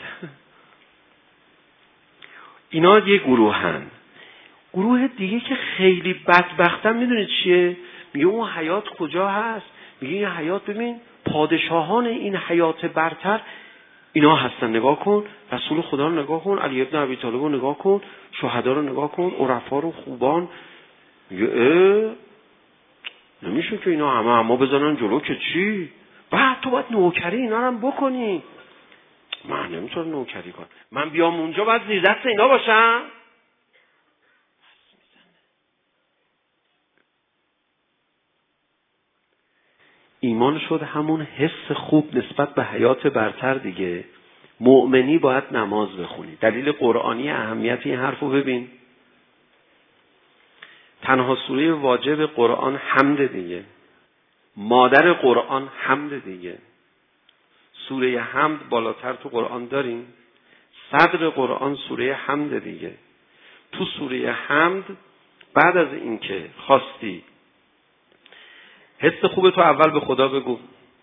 اینا یه گروهن. گروه دیگه که خیلی بدبختن میدونید چیه؟ میگه اون حیات کجا هست؟ میگه این حیات، ببین پادشاهان این حیات برتر اینا هستن. نگاه کن رسول خدا رو نگاه کن، علی ابن ابی طالب رو نگاه کن، شهدا رو نگاه کن، عرفا رو، خوبان. میگه نمیشه که اینا همه بزنن جلو که چی؟ بعد تو باید نوکری اینا رو هم بکنی. من نمیتونم نوکری کنم. من بیام اونجا باید زیر دست اینا باشم؟ ایمان شد همون حس خوب نسبت به حیات برتر دیگه. مؤمنی باید نماز بخونی. دلیل قرآنی اهمیت این حرفو ببین. تنها سوره واجب قرآن حمد دیگه. مادر قرآن حمد دیگه. سوره حمد بالاتر تو قرآن داریم. صدر قرآن سوره حمد دیگه. تو سوره حمد بعد از این که خواستی حس خوبه تو اول به خدا بگو،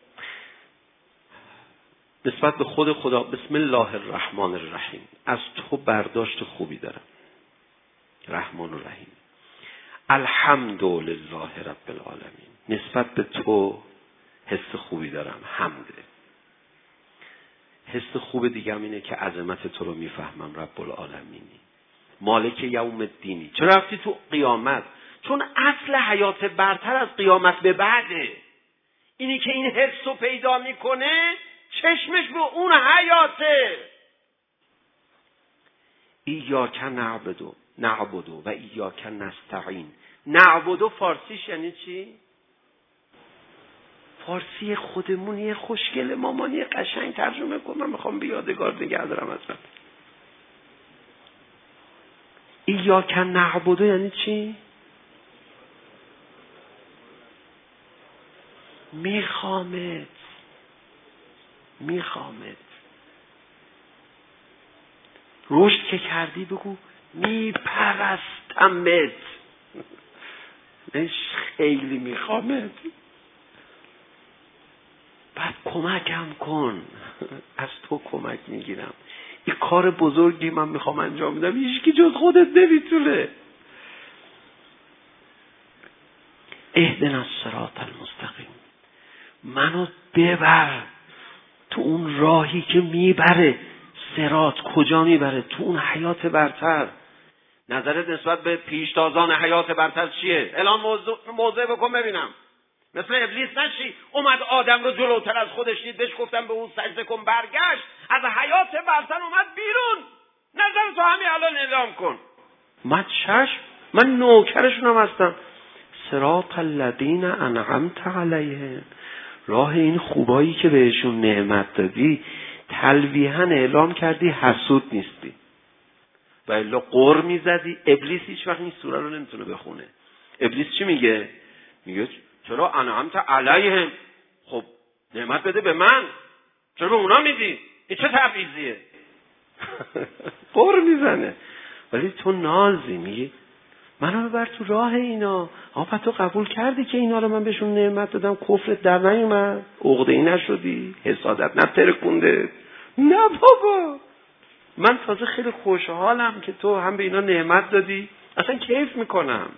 نسبت به خود خدا، بسم الله الرحمن الرحیم، از تو برداشت خوبی دارم، رحمان و رحیم. الحمد لله رب العالمین، نسبت به تو حس خوبی دارم، حمده. حس خوب دیگه هم اینه که عظمت تو رو میفهمم، رب العالمینی، مالک یوم الدینی. چرا رفتی تو قیامت؟ چون اصل حیات برتر از قیامت به بعده. اینی که این حس رو پیدا میکنه چشمش به اون حیاته. ایاک نعبدو و ایاک نستعین. نعبدو فارسیش یعنی چی؟ فارسی خودمونی خوشگل مامانی قشنگ ترجمه کن. من میخوام به یادگار نگه دارم ازم. ایاک نعبدو یعنی چی؟ میخوامت. رشد که کردی بگو میپرستمت. خیلی میخوامت. بعد کمکم کن. از تو کمک میگیرم. این کار بزرگی من میخوام انجام بدم، هیچکی جز خودت نمیتونه. اهدنا الصراط المستقیم، منو ببر تو اون راهی که میبره. صراط کجا میبره؟ تو اون حیات برتر. نظرت نسبت به پیشتازان حیات برتر چیه؟ الان موضع بکن ببینم. مثل ابلیس نشی اومد آدم رو جلوتر از خودش دید، بهش گفتم به اون سجده کن، برگشت از حیات برتر اومد بیرون. نظر تو همین الان اعلام کن. من چشم، من نوکرشونم هستم. صراط الذین انعمت علیهم، راه این خوبایی که بهشون نعمت دادی تلویحاً اعلام کردی حسود نیستی. و الا قر میزدی. ابلیس هیچ وقت این سوره رو نمیتونه بخونه. ابلیس چی میگه؟ میگه چرا انعمت علیهم؟ خب نعمت بده به من، چرا به اونا میدی؟ این چه تبعیضیه؟ قر میزنه. ولی تو نازی، میگی منو ببر تو راه اینا. آقا تو قبول کردی که اینا رو من بهشون نعمت دادم، کفرت در نیومد، عقده‌ای نشدی، حسادت نترکونده؟ نه بابا، من تازه خیلی خوشحالم که تو هم به اینا نعمت دادی، اصلا کیف میکنم.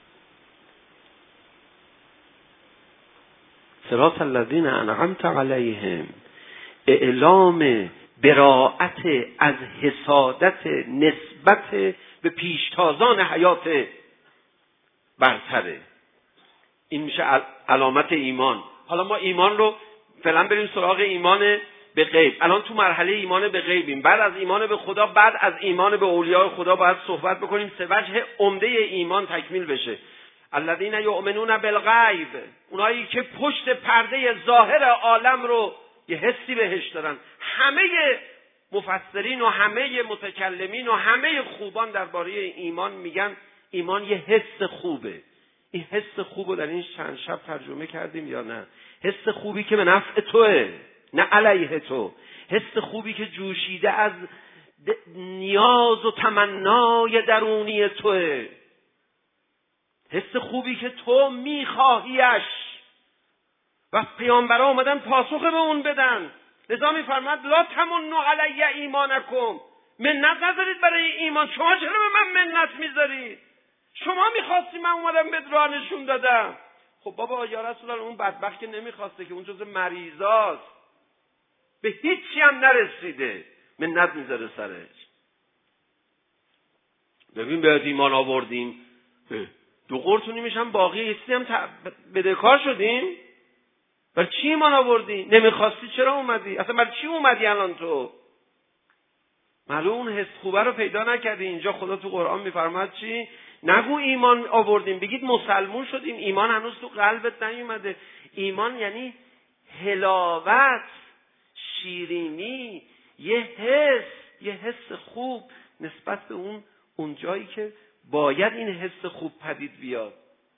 صراط الذین انعمت علیهم، اعلام براءت از حسادت نسبت به پیشتازان حیات برتره. این میشه علامت ایمان. حالا ما ایمان رو فعلا بریم سراغ ایمان به غیب. الان تو مرحله ایمان به غیبیم. بعد از ایمان به خدا، بعد از ایمان به اولیاء خدا باید صحبت بکنیم سه وجه عمده ایمان تکمیل بشه. الذین یؤمنون بالغیب، اونایی که پشت پرده ظاهر عالم رو یه حسی بهش دارن. همه مفسرین و همه متکلمین و همه خوبان درباره ایمان میگن ایمان یه حس خوبه. این حس خوب رو در این چند شب ترجمه کردیم یا نه؟ حس خوبی که به نفع توه، نه علیه تو. حس خوبی که جوشیده از نیاز و تمنای درونی توه. حس خوبی که تو میخواهیش و پیامبران اومدن پاسخ به اون بدن. لذا میفرماد لا تمنوا علی ایمانکم، منت نذارید برای ایمان. شما چرا به من منت میذارید؟ شما میخواستی، من اومدم به راه نشون دادم. خب بابا یا رسول الله، اون بدبخت که نمیخواسته، که اون جزء مریضاست، به هیچی هم نرسیده، منت میذاره سرش. ببین بهت ایمان آوردیم، دو قرتونی میشم باقی ایستی هم بدهکار شدیم. برای چی ایمان آوردی؟ نمیخواستی چرا اومدی؟ اصلا برای چی اومدی الان تو؟ معلوم اون حس خوبه رو پیدا نکردی. اینجا خدا تو قرآن میفرماد چی؟ نگو ایمان آوردیم، بگید مسلمون شدیم. ایمان هنوز تو قلبت نیومده. ایمان یعنی حلاوت، شیرینی، یه حس خوب نسبت به اون جایی که باید این حس خوب پدید بیاد.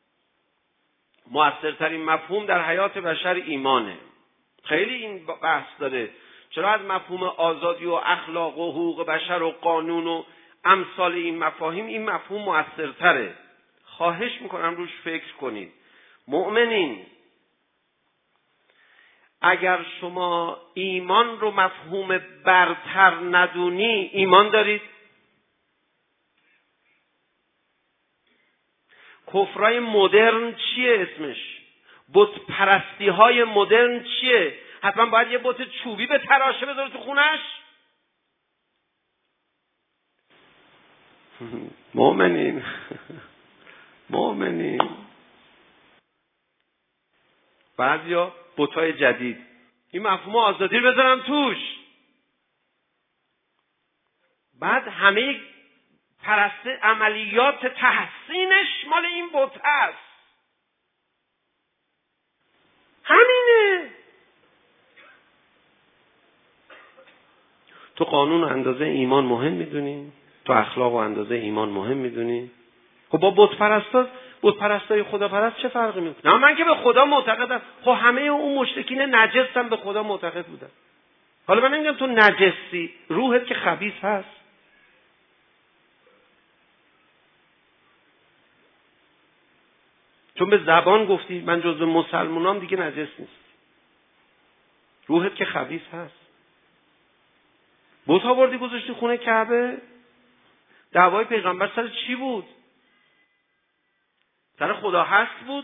مؤثرترین مفهوم در حیات بشر ایمانه. خیلی این بحث داره. چرا از مفهوم آزادی و اخلاق و حقوق بشر و قانون و امثال این مفاهیم این مفهوم مؤثرتره؟ خواهش میکنم روش فکر کنید. مؤمنین، اگر شما ایمان رو مفهوم برتر ندونی، ایمان دارید؟ کفرای مدرن چیه اسمش؟ بت پرستی های مدرن چیه؟ حتما باید یه بت چوبی به تراشه بذاره تو خونش؟ مؤمنین بعضیا بتای جدید این مفهوم آزادی رو بذارم توش، بعد همه عملیات تحسینش مال این بت هست. همینه. تو قانون و اندازه ایمان مهم میدونی؟ تو اخلاق و اندازه ایمان مهم میدونی؟ خب با بت پرستای خدا پرست چه فرقی میکنه؟ نه من که به خدا معتقدم. خب همه اون مشرکین نجس هم به خدا معتقد بودن. حالا من نمیگم تو نجسی، روحت که خبیث هست. چون به زبان گفتی من جزو مسلمانام، دیگه نجس نیست. روحت که خبیث هست. بت آوردی گذاشتی خونه کعبه. دعوای پیغمبر سر چی بود؟ سر خدا هست بود؟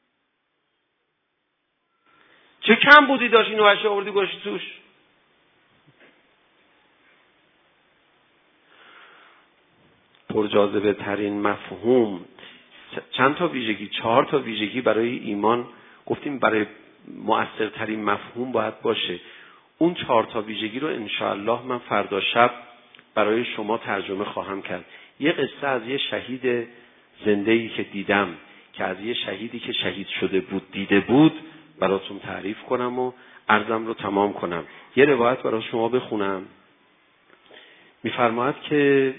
چه کم بودی داشت اینو هشه آوردی گذاشتی توش؟ پرجاذبه ترین مفهوم، چند تا ویژگی، 4 تا ویژگی برای ایمان گفتیم برای مؤثرترین مفهوم باید باشه. اون 4 تا ویژگی رو انشاءالله من فردا شب برای شما ترجمه خواهم کرد. یه قصه از یه شهید زنده‌ای که دیدم که از یه شهیدی که شهید شده بود دیده بود براتون تعریف کنم و عرضم رو تمام کنم. یه روایت برای شما بخونم. میفرماید که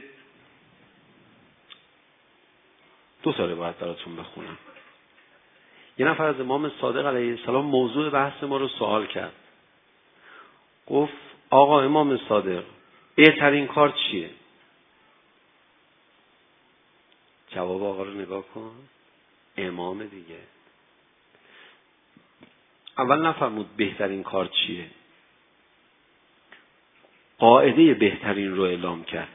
2 تا روایت براتون بخونم. یه نفر از امام صادق علیه السلام موضوع بحث ما رو سوال کرد. گفت آقا امام صادق بهترین کار چیه؟ جواب آقا رو نگاه کن. امام دیگه. اول نفرمود بهترین کار چیه، قاعده بهترین رو اعلام کرد.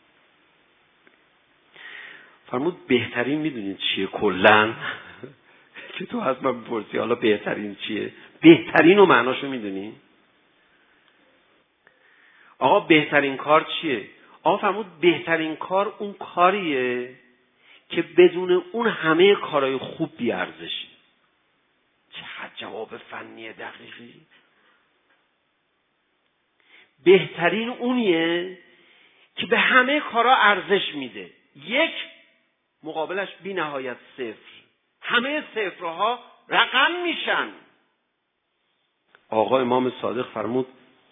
فرمود بهترین میدونید چیه کلن؟ که تو از من بپرسی حالا بهترین چیه؟ بهترین و معناشو میدونی؟ آقا بهترین کار چیه؟ آقا فرمود بهترین کار اون کاریه که بدون اون همه کارهای خوب بیارزشی. چقدر جواب فنی دقیقی. بهترین اونیه که به همه کارا ارزش میده. 1 مقابلش بی نهایت 0. همه صفرها رقم میشن. آقا امام صادق فرمود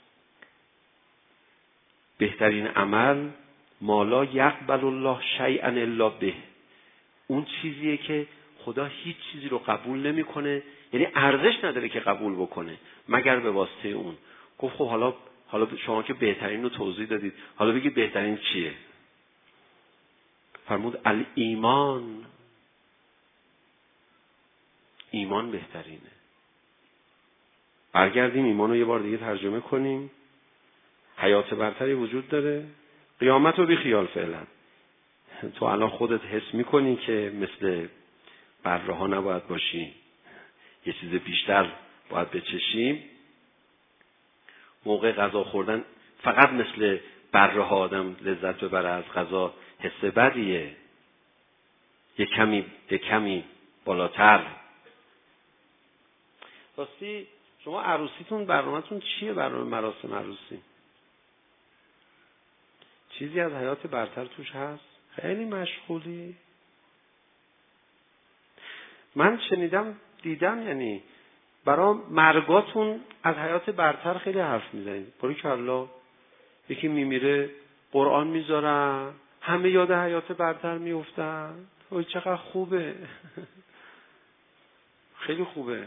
بهترین عمل ما لا یقبل الله شیئا الا به. اون چیزیه که خدا هیچ چیزی رو قبول نمیکنه، یعنی ارزش نداره که قبول بکنه مگر به واسطه اون. گفت خب حالا شما که بهترین رو توضیح دادید، حالا بگید بهترین چیه؟ فرمود الایمان. ایمان بهترینه. برگردیم ایمان رو یه بار دیگه ترجمه کنیم. حیات برتری وجود داره. قیامت رو بی خیال فعلا. تو الان خودت حس میکنی که مثل بره ها نباید باشی، یه چیز بیشتر باید بچشیم. موقع غذا خوردن فقط مثل بره ها آدم لذت ببره از غذا حس بدیه. یه کمی بالاتر. راستی شما عروسیتون برنامه‌تون چیه؟ برنامه مراسم عروسی چیزی از حیات برتر توش هست؟ خیلی مشغولی. من شنیدم دیدم یعنی برای مرگاتون از حیات برتر خیلی حرف میزنید. باریکالله. یکی میمیره قرآن میذارن، همه یاد حیات برتر میافتن. اوه چقدر خوبه. خیلی خوبه.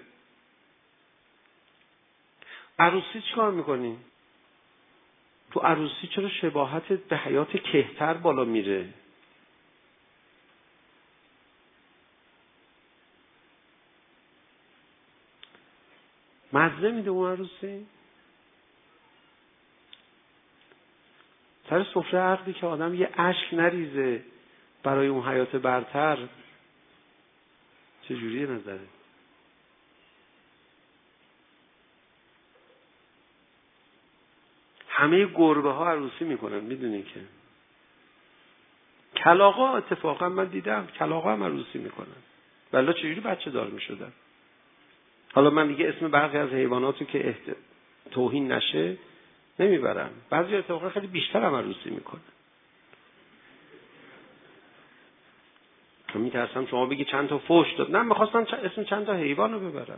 عروسی چیکار میکنی؟ تو عروسی چرا شباهت به حیات کهتر بالا میره؟ مزه میده اون عروسی؟ سر سفره عقدی که آدم یه اشک نریزه برای اون حیات برتر چجوریه نظره؟ همه گربه ها عروسی میکنن، میدونی که کلاغا اتفاقا من دیدم کلاغا هم عروسی میکنن. والله چجوری بچه دار میشدن؟ حالا من دیگه اسم برخی از حیواناتو که توهین نشه نمیبرم. بعضی اتفاقا خیلی بیشتر هم عروسی میکنن. من میترسم شما بگی چند تا فوش داد. نه، میخواستم اسم چند تا حیوانو ببرم.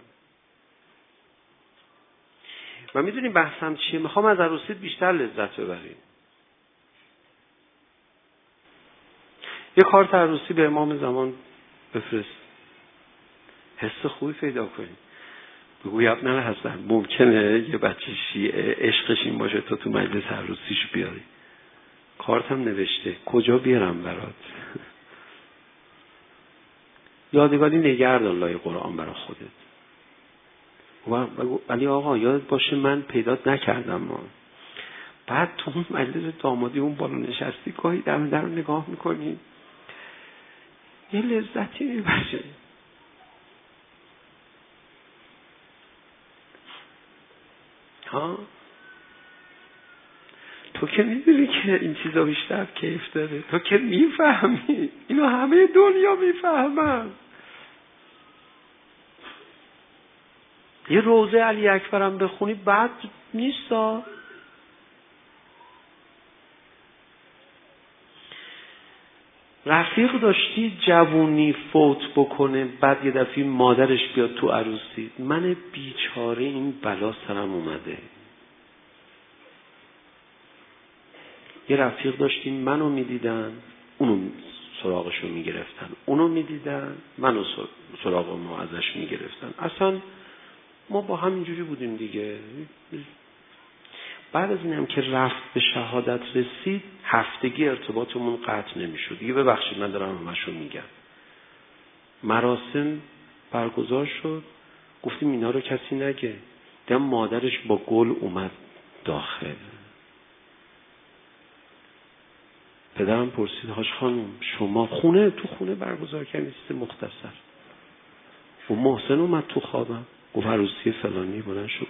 من میدونیم بحثم چیه. میخوام از عروسیت بیشتر لذت ببریم. یه کارت عروسی به امام زمان بفرست. حس خوبی پیدا کنی. بگو ابن الحسن ممکنه یه بچه شیعه عشقش این باشه تو مجلس عروسیش بیاری. کارتم نوشته کجا بیارم برات؟ یادگاری نگردان لای قرآن برای خودت. ولی آقا یادت باشه من پیدات نکردم. ما بعد تو اون مجلس دامادی اون بالا نشستی گاهی دم در رو نگاه میکنی یه لذتی میبشه. ها تو که میدونی که این چیزا بیشتر کیف داره. تو که میفهمی. اینو همه دنیا میفهمن. یه روضه علی اکبرم بخونی بد نیستا. رفیق داشتی جوونی فوت بکنه، بعد یه دفعه مادرش بیاد تو عروسی، من بیچاره این بلا سرم اومده. یه رفیق داشتیم منو میدیدن، اونو سراغشو میگرفتن، اونو میدیدن منو سراغمو ازش میگرفتن. اصلا ما با همینجوری بودیم دیگه. بعد از اینم که رفت به شهادت رسید، هفتگی ارتباطمون قطع نمیشد دیگه. ببخشید من دارم همشو میگم. مراسم برگزار شد، گفتیم اینا رو کسی نگه. دیدم مادرش با گل اومد داخل. پدرم پرسید حاج خانم شما تو خونه برگزار کردید مختصر؟ و محسن اومد تو خوابم، گفت عروسی فلانی بلند شد.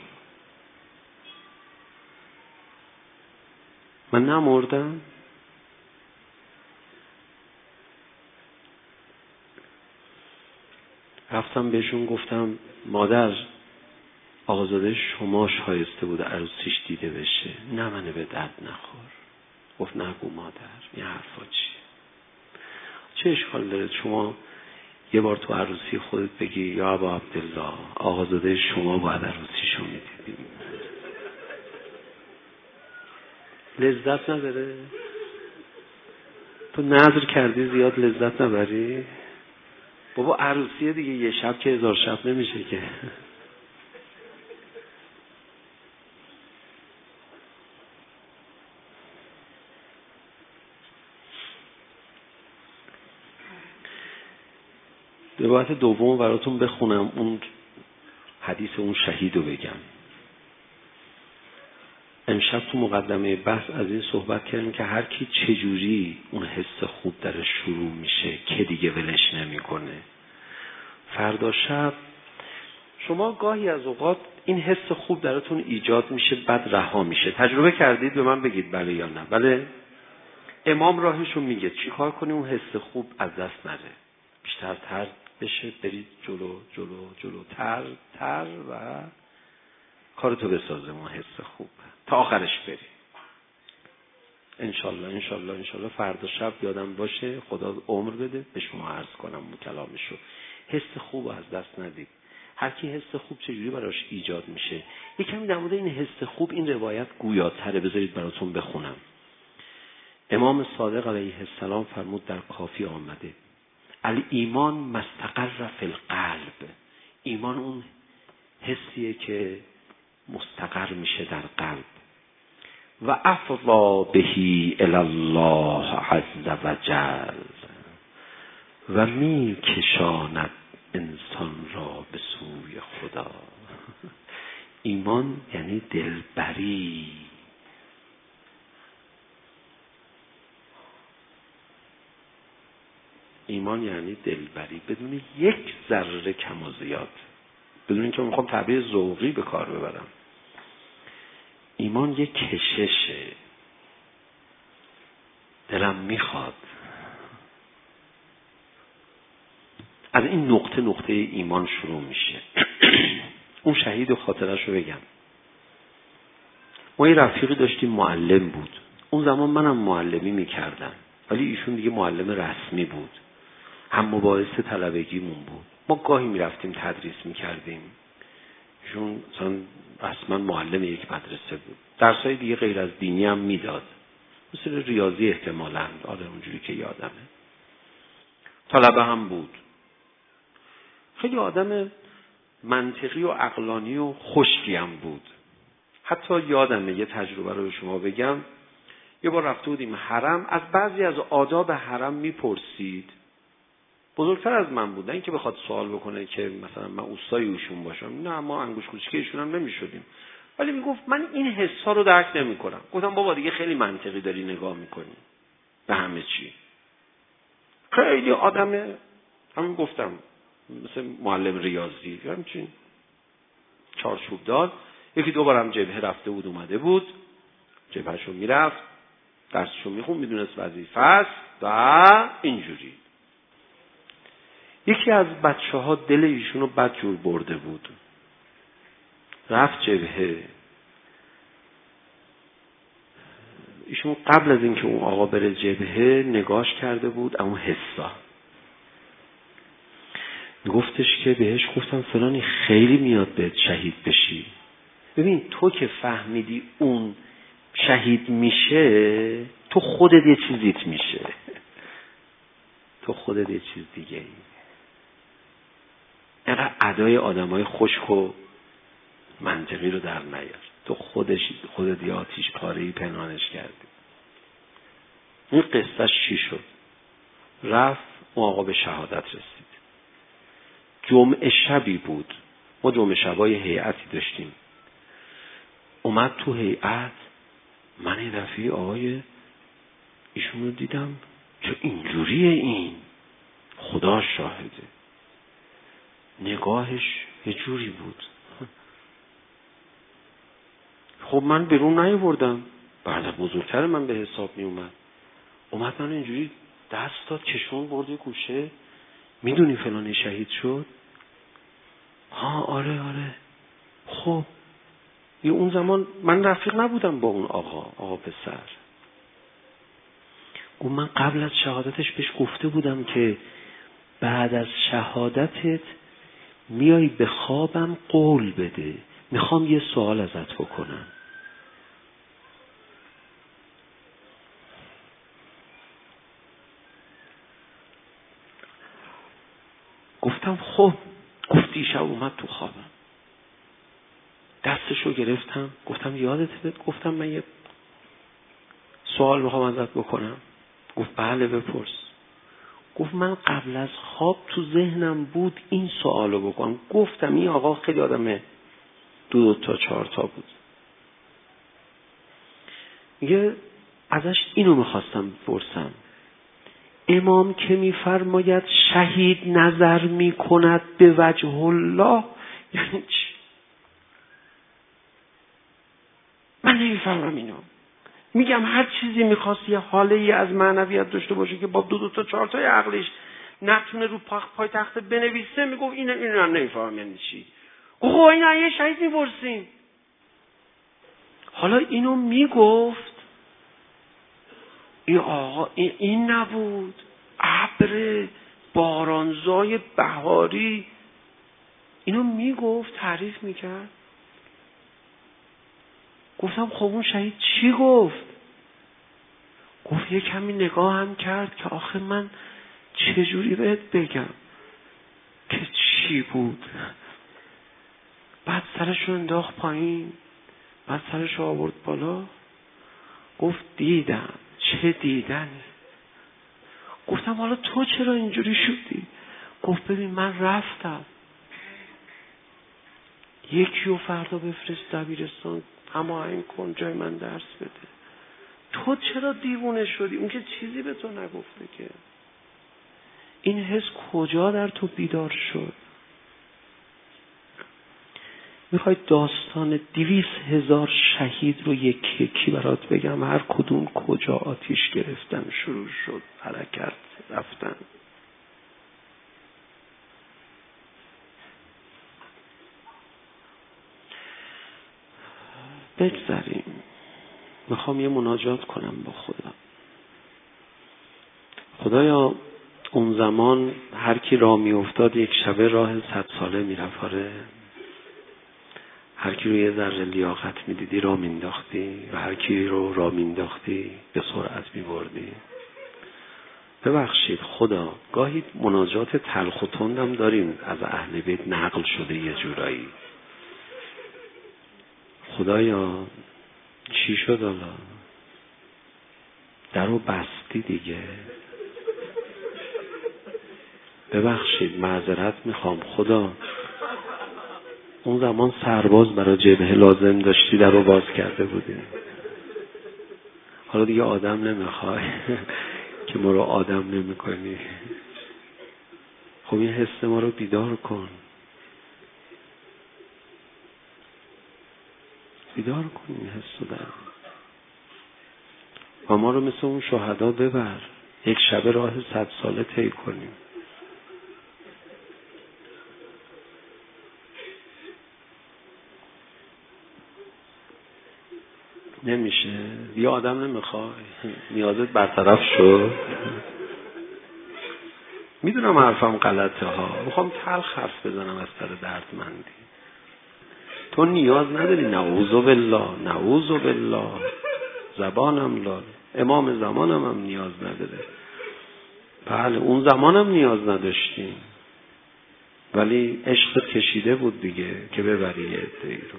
من نمردم. رفتم بهشون گفتم مادر، آقازاده شما شایسته بود عروسیش دیده بشه، نه منو به درد نخور. گفت نگو مادر، این حرفا چیه؟ چه اشکال داره شما یه بار تو عروسی خودت بگی یا ابا عبدالله آقازاده شما باید عروسیشو میدیدیم؟ لذت نداره؟ تو نظر کردی زیاد لذت نبری؟ بابا عروسیه دیگه، یه شب که 1000 شب نمیشه که. روایت دوم براتون بخونم، اون حدیث اون شهید رو بگم. امشب تو مقدمه بحث از این صحبت کردیم که هر کی چجوری اون حس خوب در شروع میشه که دیگه ولش نمیکنه. فردا شب شما گاهی از اوقات این حس خوب درتون ایجاد میشه بعد رها میشه. تجربه کردید؟ به من بگید بله یا نه. بله. امام راهشون میگه چیکار کنی اون حس خوب از دست نره، بیشتر تر بشه، برید جلوتر و کارتو بسازه اون حس خوب تا آخرش بری. انشالله فردا شب یادم باشه، خدا عمر بده به شما عرض کنم کلامشو. حس خوب از دست ندید. هر کی حس خوب چجوری براش ایجاد میشه. یکمی در مورد این حس خوب این روایت گویاتره، بذارید براتون بخونم. امام صادق علیه السلام فرمود در کافی آمده الایمان مستقر فی القلب. ایمان اون حسیه که مستقر میشه در قلب. و افضا بهی الی الله عز و جل، و می کشاند انسان را به سوی خدا. ایمان یعنی دلبری. ایمان یعنی دلبری بدون یک ذره کم و زیاد، بدون اینکه میخوام تعبیر ذوقی به کار ببرم. ایمان یک کششه، دلم میخواد. از این نقطه ایمان شروع میشه. اون شهید و خاطرش رو بگم. ما یه رفیقی داشتیم معلم بود. اون زمان منم معلمی میکردم، ولی ایشون دیگه معلم رسمی بود. هم مباحث طلبگیمون بود. ما گاهی میرفتیم تدریس میکردیم. ایشون مثلا رسما معلم یک مدرسه بود. درسای دیگه غیر از دینی هم میداد، مثل ریاضی احتمالاً، اونجوری که یادمه. طلبه هم بود. خیلی آدم منطقی و عقلانی و خشکی هم بود. حتی یادمه یه تجربه رو به شما بگم. یه بار رفته بودیم حرم، از بعضی از آداب حرم میپرسید. بزرگتر از من بودن که بخواد سوال بکنه که مثلا من اوستای ایشون باشم، نه ما انگوش کوچیک ایشون هم نمیشدیم، ولی میگفت من این حسا رو درک نمیکنم. گفتم بابا دیگه خیلی منطقی داری نگاه میکنی به همه چی. خیلی آدم همین گفتم مثل معلم ریاضی همچین چارچوب داد. یکی دو بارم جبهه رفته بود اومده بود، جبههشو میرفت درسشو میخون، میدونست وظیفه است و اینجوری. یکی از بچه ها دل ایشونو بد جور برده بود، رفت جبهه. ایشون قبل از اینکه اون آقا بره جبهه نگاش کرده بود اون حسا. گفتش که بهش گفتم فلانی خیلی میاد بهت شهید بشی. ببین تو که فهمیدی اون شهید میشه، تو خودت یه چیزیت میشه، تو خودت یه چیز دیگه ای. اینقدر ادای آدمای خشک و منطقی رو در نیار. تو خودت یه آتیش پاره‌ای پنهانش کردی. این قصهش چی شد؟ رفت اون آقا به شهادت رسید. جمعه شبی بود، ما جمعه شبای هیئتی داشتیم. اومد تو هیئت، من این دفعه آقای ایشون رو دیدم چه اینجوریه، این خدا شاهده، نگاهش یه جوری بود. خب من بیرون نیاوردم، بعد بزرگتر من به حساب می اومد من اینجوری دست داد کشون برده گوشه، میدونی فلانی شهید شد؟ ها آره. خب یه اون زمان من رفیق نبودم با اون آقا پسر. اون من قبل از شهادتش بهش گفته بودم که بعد از شهادتت میای به خوابم قول بده، میخوام یه سوال ازت بکنم. گفتم خب. گفتی شب اومد تو خوابم، دستشو گرفتم، گفتم یادت گفتم من یه سوال میخوام ازت بکنم. گفت بله بپرس. گفت من قبل از خواب تو ذهنم بود این سوالو بکنم. گفتم این آقا خیلی آدمه 2 تا 4 تا بود. میگه ازش اینو میخواستم بپرسم، امام که میفرماید شهید نظر میکند به وجه الله یعنی چی؟ من نمیفهمم اینو. میگم هر چیزی میخواست یه حاله ای از معنویت داشته باشه که با 2 تا 4 تای عقلش نتونه رو پای تخت بنویسه، میگفت اینو هم نمیفهمم یعنی چی. گفت اینو یه شهید میپرسیم. حالا اینو میگفت این آقا این نبود، ابر بارانزای بهاری، اینو میگفت تعریف میکرد. گفتم خب اون شهید چی گفت؟ گفت یه کمی نگاه هم کرد که آخه من چجوری بهت بگم که چی بود. بعد سرشو انداخت پایین، بعد سرشو آورد بالا، گفت دیدم. چه دیدنی؟ گفتم حالا تو چرا اینجوری شدی؟ گفت ببین من رفتم یکی رو فردا بفرست دبیرستان هماهنگ کن جای من درس بده. تو چرا دیوونه شدی؟ اون که چیزی به تو نگفته که. این حس کجا در تو بیدار شد؟ میخوای داستان 200,000 شهید رو یکی برات بگم؟ هر کدوم کجا آتیش گرفتن، شروع شد حرکت رفتن. بگذاریم. میخوام یه مناجات کنم با خدا. خدایا اون زمان هر کی راه میافتاد یک شبه راه 100 ساله میرفت. هر کی رو یه ذره لیاقت میدیدی راه مینداختی و هر کی رو راه مینداختی به سرعت میبردی. ببخشید خدا، گاهی مناجات تلخ و تندم داریم از اهل بیت نقل شده یه جورایی. خدایا چی شد حالا؟ درو بستی دیگه. ببخشید معذرت میخوام خدا. اون زمان سرباز برای جبهه لازم داشتی درو باز کرده بودی. حالا دیگه آدم نمیخوای که ما رو آدم نمیکنی. خب این حس ما رو بیدار کن. بیدار کن این حس رو در و ما رو مثل اون شهدا ببر. یک شب راه 100 ساله طی کنیم. نمیشه. یه آدم نمیخوای نیازت برطرف شد. میدونم حرفم غلطه ها، میخوام تلخ حرف بزنم از سر دردمندی. تو نیاز نداری. نعوذ بالله، نعوذ بالله. زبانم لال، امام زمانم هم نیاز نداره. بله اون زمانم نیاز نداشتیم، ولی عشق کشیده بود دیگه که ببری یه عده‌ای رو.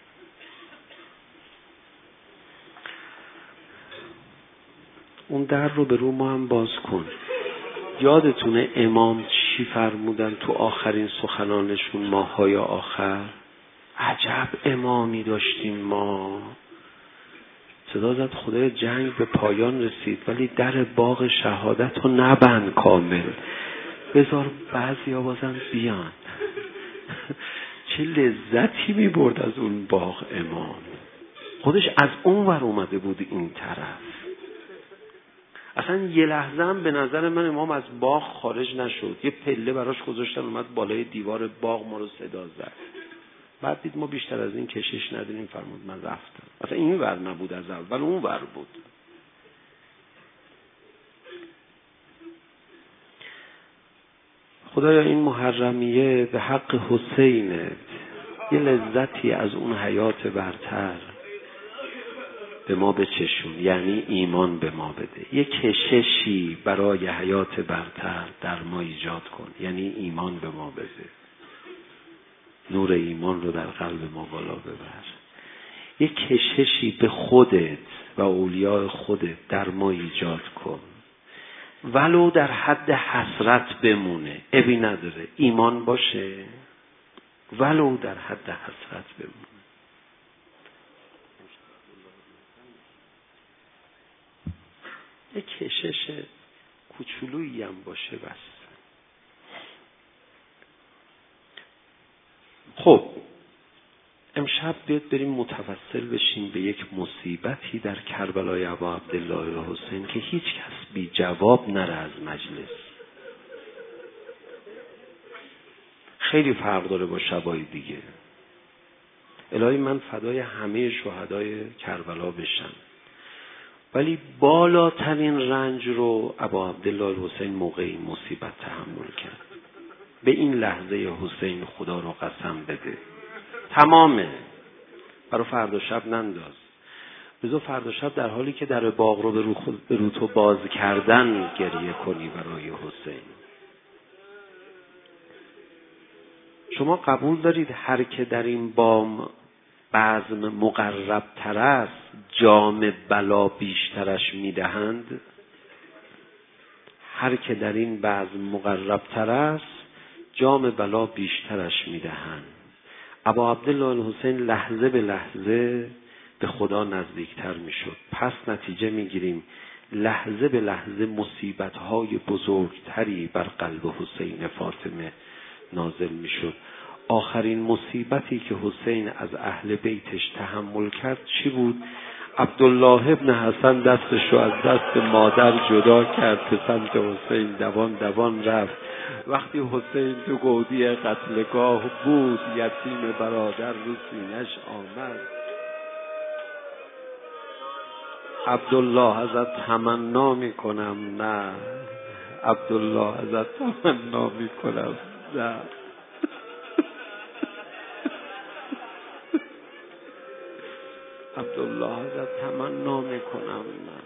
اون در رو به رو ما هم باز کن. یادتونه امام چی فرمودن تو آخرین سخنانشون ماهای آخر؟ عجب امامی داشتیم ما. صدا زد خدای جنگ به پایان رسید ولی در باغ شهادت رو نبند کامل، بذار بعضی ها بازم بیان. چه لذتی می برد از اون باغ امام. خودش از اون ور اومده بود این طرف. اصلا یه لحظه هم به نظر من امام از باغ خارج نشد. یه پله براش گذاشتن اومد بالای دیوار باغ ما رو صدا زد. بعد دید ما بیشتر از این کشش نداریم، فرمود من رفتم. اصلا این ور نبود از اول، اون ور بود. خدایا این محرمیه به حق حسینت یه لذتی از اون حیات برتر به ما بچشون، یعنی ایمان به ما بده. یه کششی برای حیات برتر در ما ایجاد کن، یعنی ایمان به ما بده. نور ایمان رو در قلب ما بالا ببر. یه کششی به خودت و اولیاء خودت در ما ایجاد کن، ولو در حد حسرت بمونه، ابی نداره، ایمان باشه، ولو در حد حسرت بمونه. یه کشش کوچولویی هم باشه بس. خب امشب بیاد بریم متوسل بشیم به یک مصیبتی در کربلای ابا عبدالله حسین که هیچ کس بی جواب نره از مجلس. خیلی فرق داره با شبای دیگه. الهی من فدای همه شهدای کربلا بشم، ولی بالاترین رنج رو ابا عبدالله حسین موقع این مصیبت تحمل کرد. به این لحظه حسین خدا رو قسم بده، تمامه. برای فردا شب ننداز. بذار فردا شب در حالی که در باغ رو به رو تو باز کردن گریه کنی برای حسین. شما قبول دارید هر که در این بام بزم مقرب تر است جام بلا بیشترش میدهند؟ هر که در این بزم مقرب تر است جام بلا بیشترش میدهند. ابا عبدالله حسین لحظه به لحظه به خدا نزدیکتر میشد. پس نتیجه میگیریم لحظه به لحظه مصیبت‌های بزرگتری بر قلب حسین فاطمه نازل میشد. آخرین مصیبتی که حسین از اهل بیتش تحمل کرد چی بود؟ عبدالله ابن حسن دستشو از دست مادر جدا کرد، به سمت حسین دوان دوان رفت. وقتی حسین تو گودی قتلگاه بود یتیم برادر رو سینش آمد. عبدالله ازت تمنا میکنم نه، عبدالله ازت تمنا میکنم نه. عبدالله ازت تمنا میکنم نه.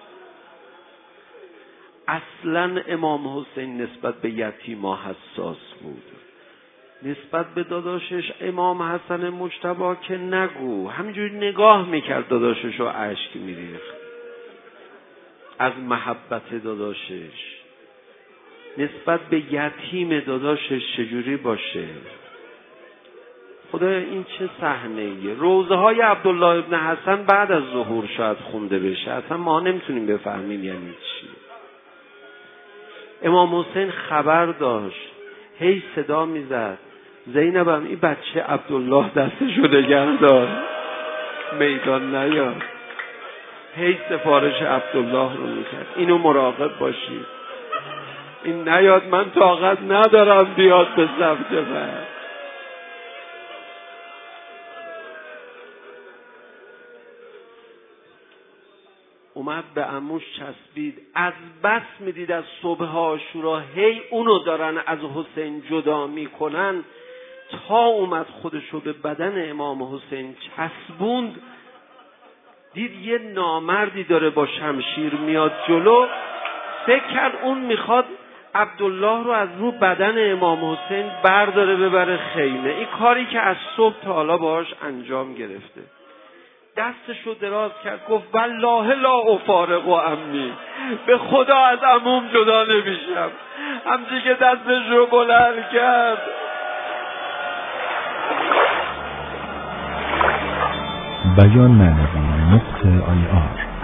اصلا امام حسین نسبت به یتیما حساس بود. نسبت به داداشش امام حسن مجتبی که نگو، همینجوری نگاه میکرد داداشش و اشک میریخت از محبت داداشش. نسبت به یتیم داداشش چجوری باشه؟ خدایا این چه صحنه‌ایه؟ روزه های عبدالله ابن حسن بعد از ظهور شاید خونده بشه، اصلا ما نمیتونیم بفهمیم یعنی چی. امام حسین خبر داشت، هی صدا میزد زینبم این بچه عبدالله دستشو نگه دار میدان نیاد. هی سفارش عبدالله رو میکرد اینو مراقب باشید، این نیاد من طاقت ندارم بیاد به سمت من. اومد به عموش چسبید. از بس میدید از صبح عاشورا هی اونو دارن از حسین جدا میکنن، تا اومد خودشو به بدن امام حسین چسبوند، دید یه نامردی داره با شمشیر میاد جلو، فکر کرد اون میخواد عبدالله رو از رو بدن امام حسین برداره ببره خیمه. این کاری که از صبح تا حالا باهاش انجام گرفته. دستشو دراز کرد، گفت والله لا افارق و عمی، به خدا از عموم جدا نمیشم. همچی که دستش رو بلند کرد، بیان معنوی نقطه IR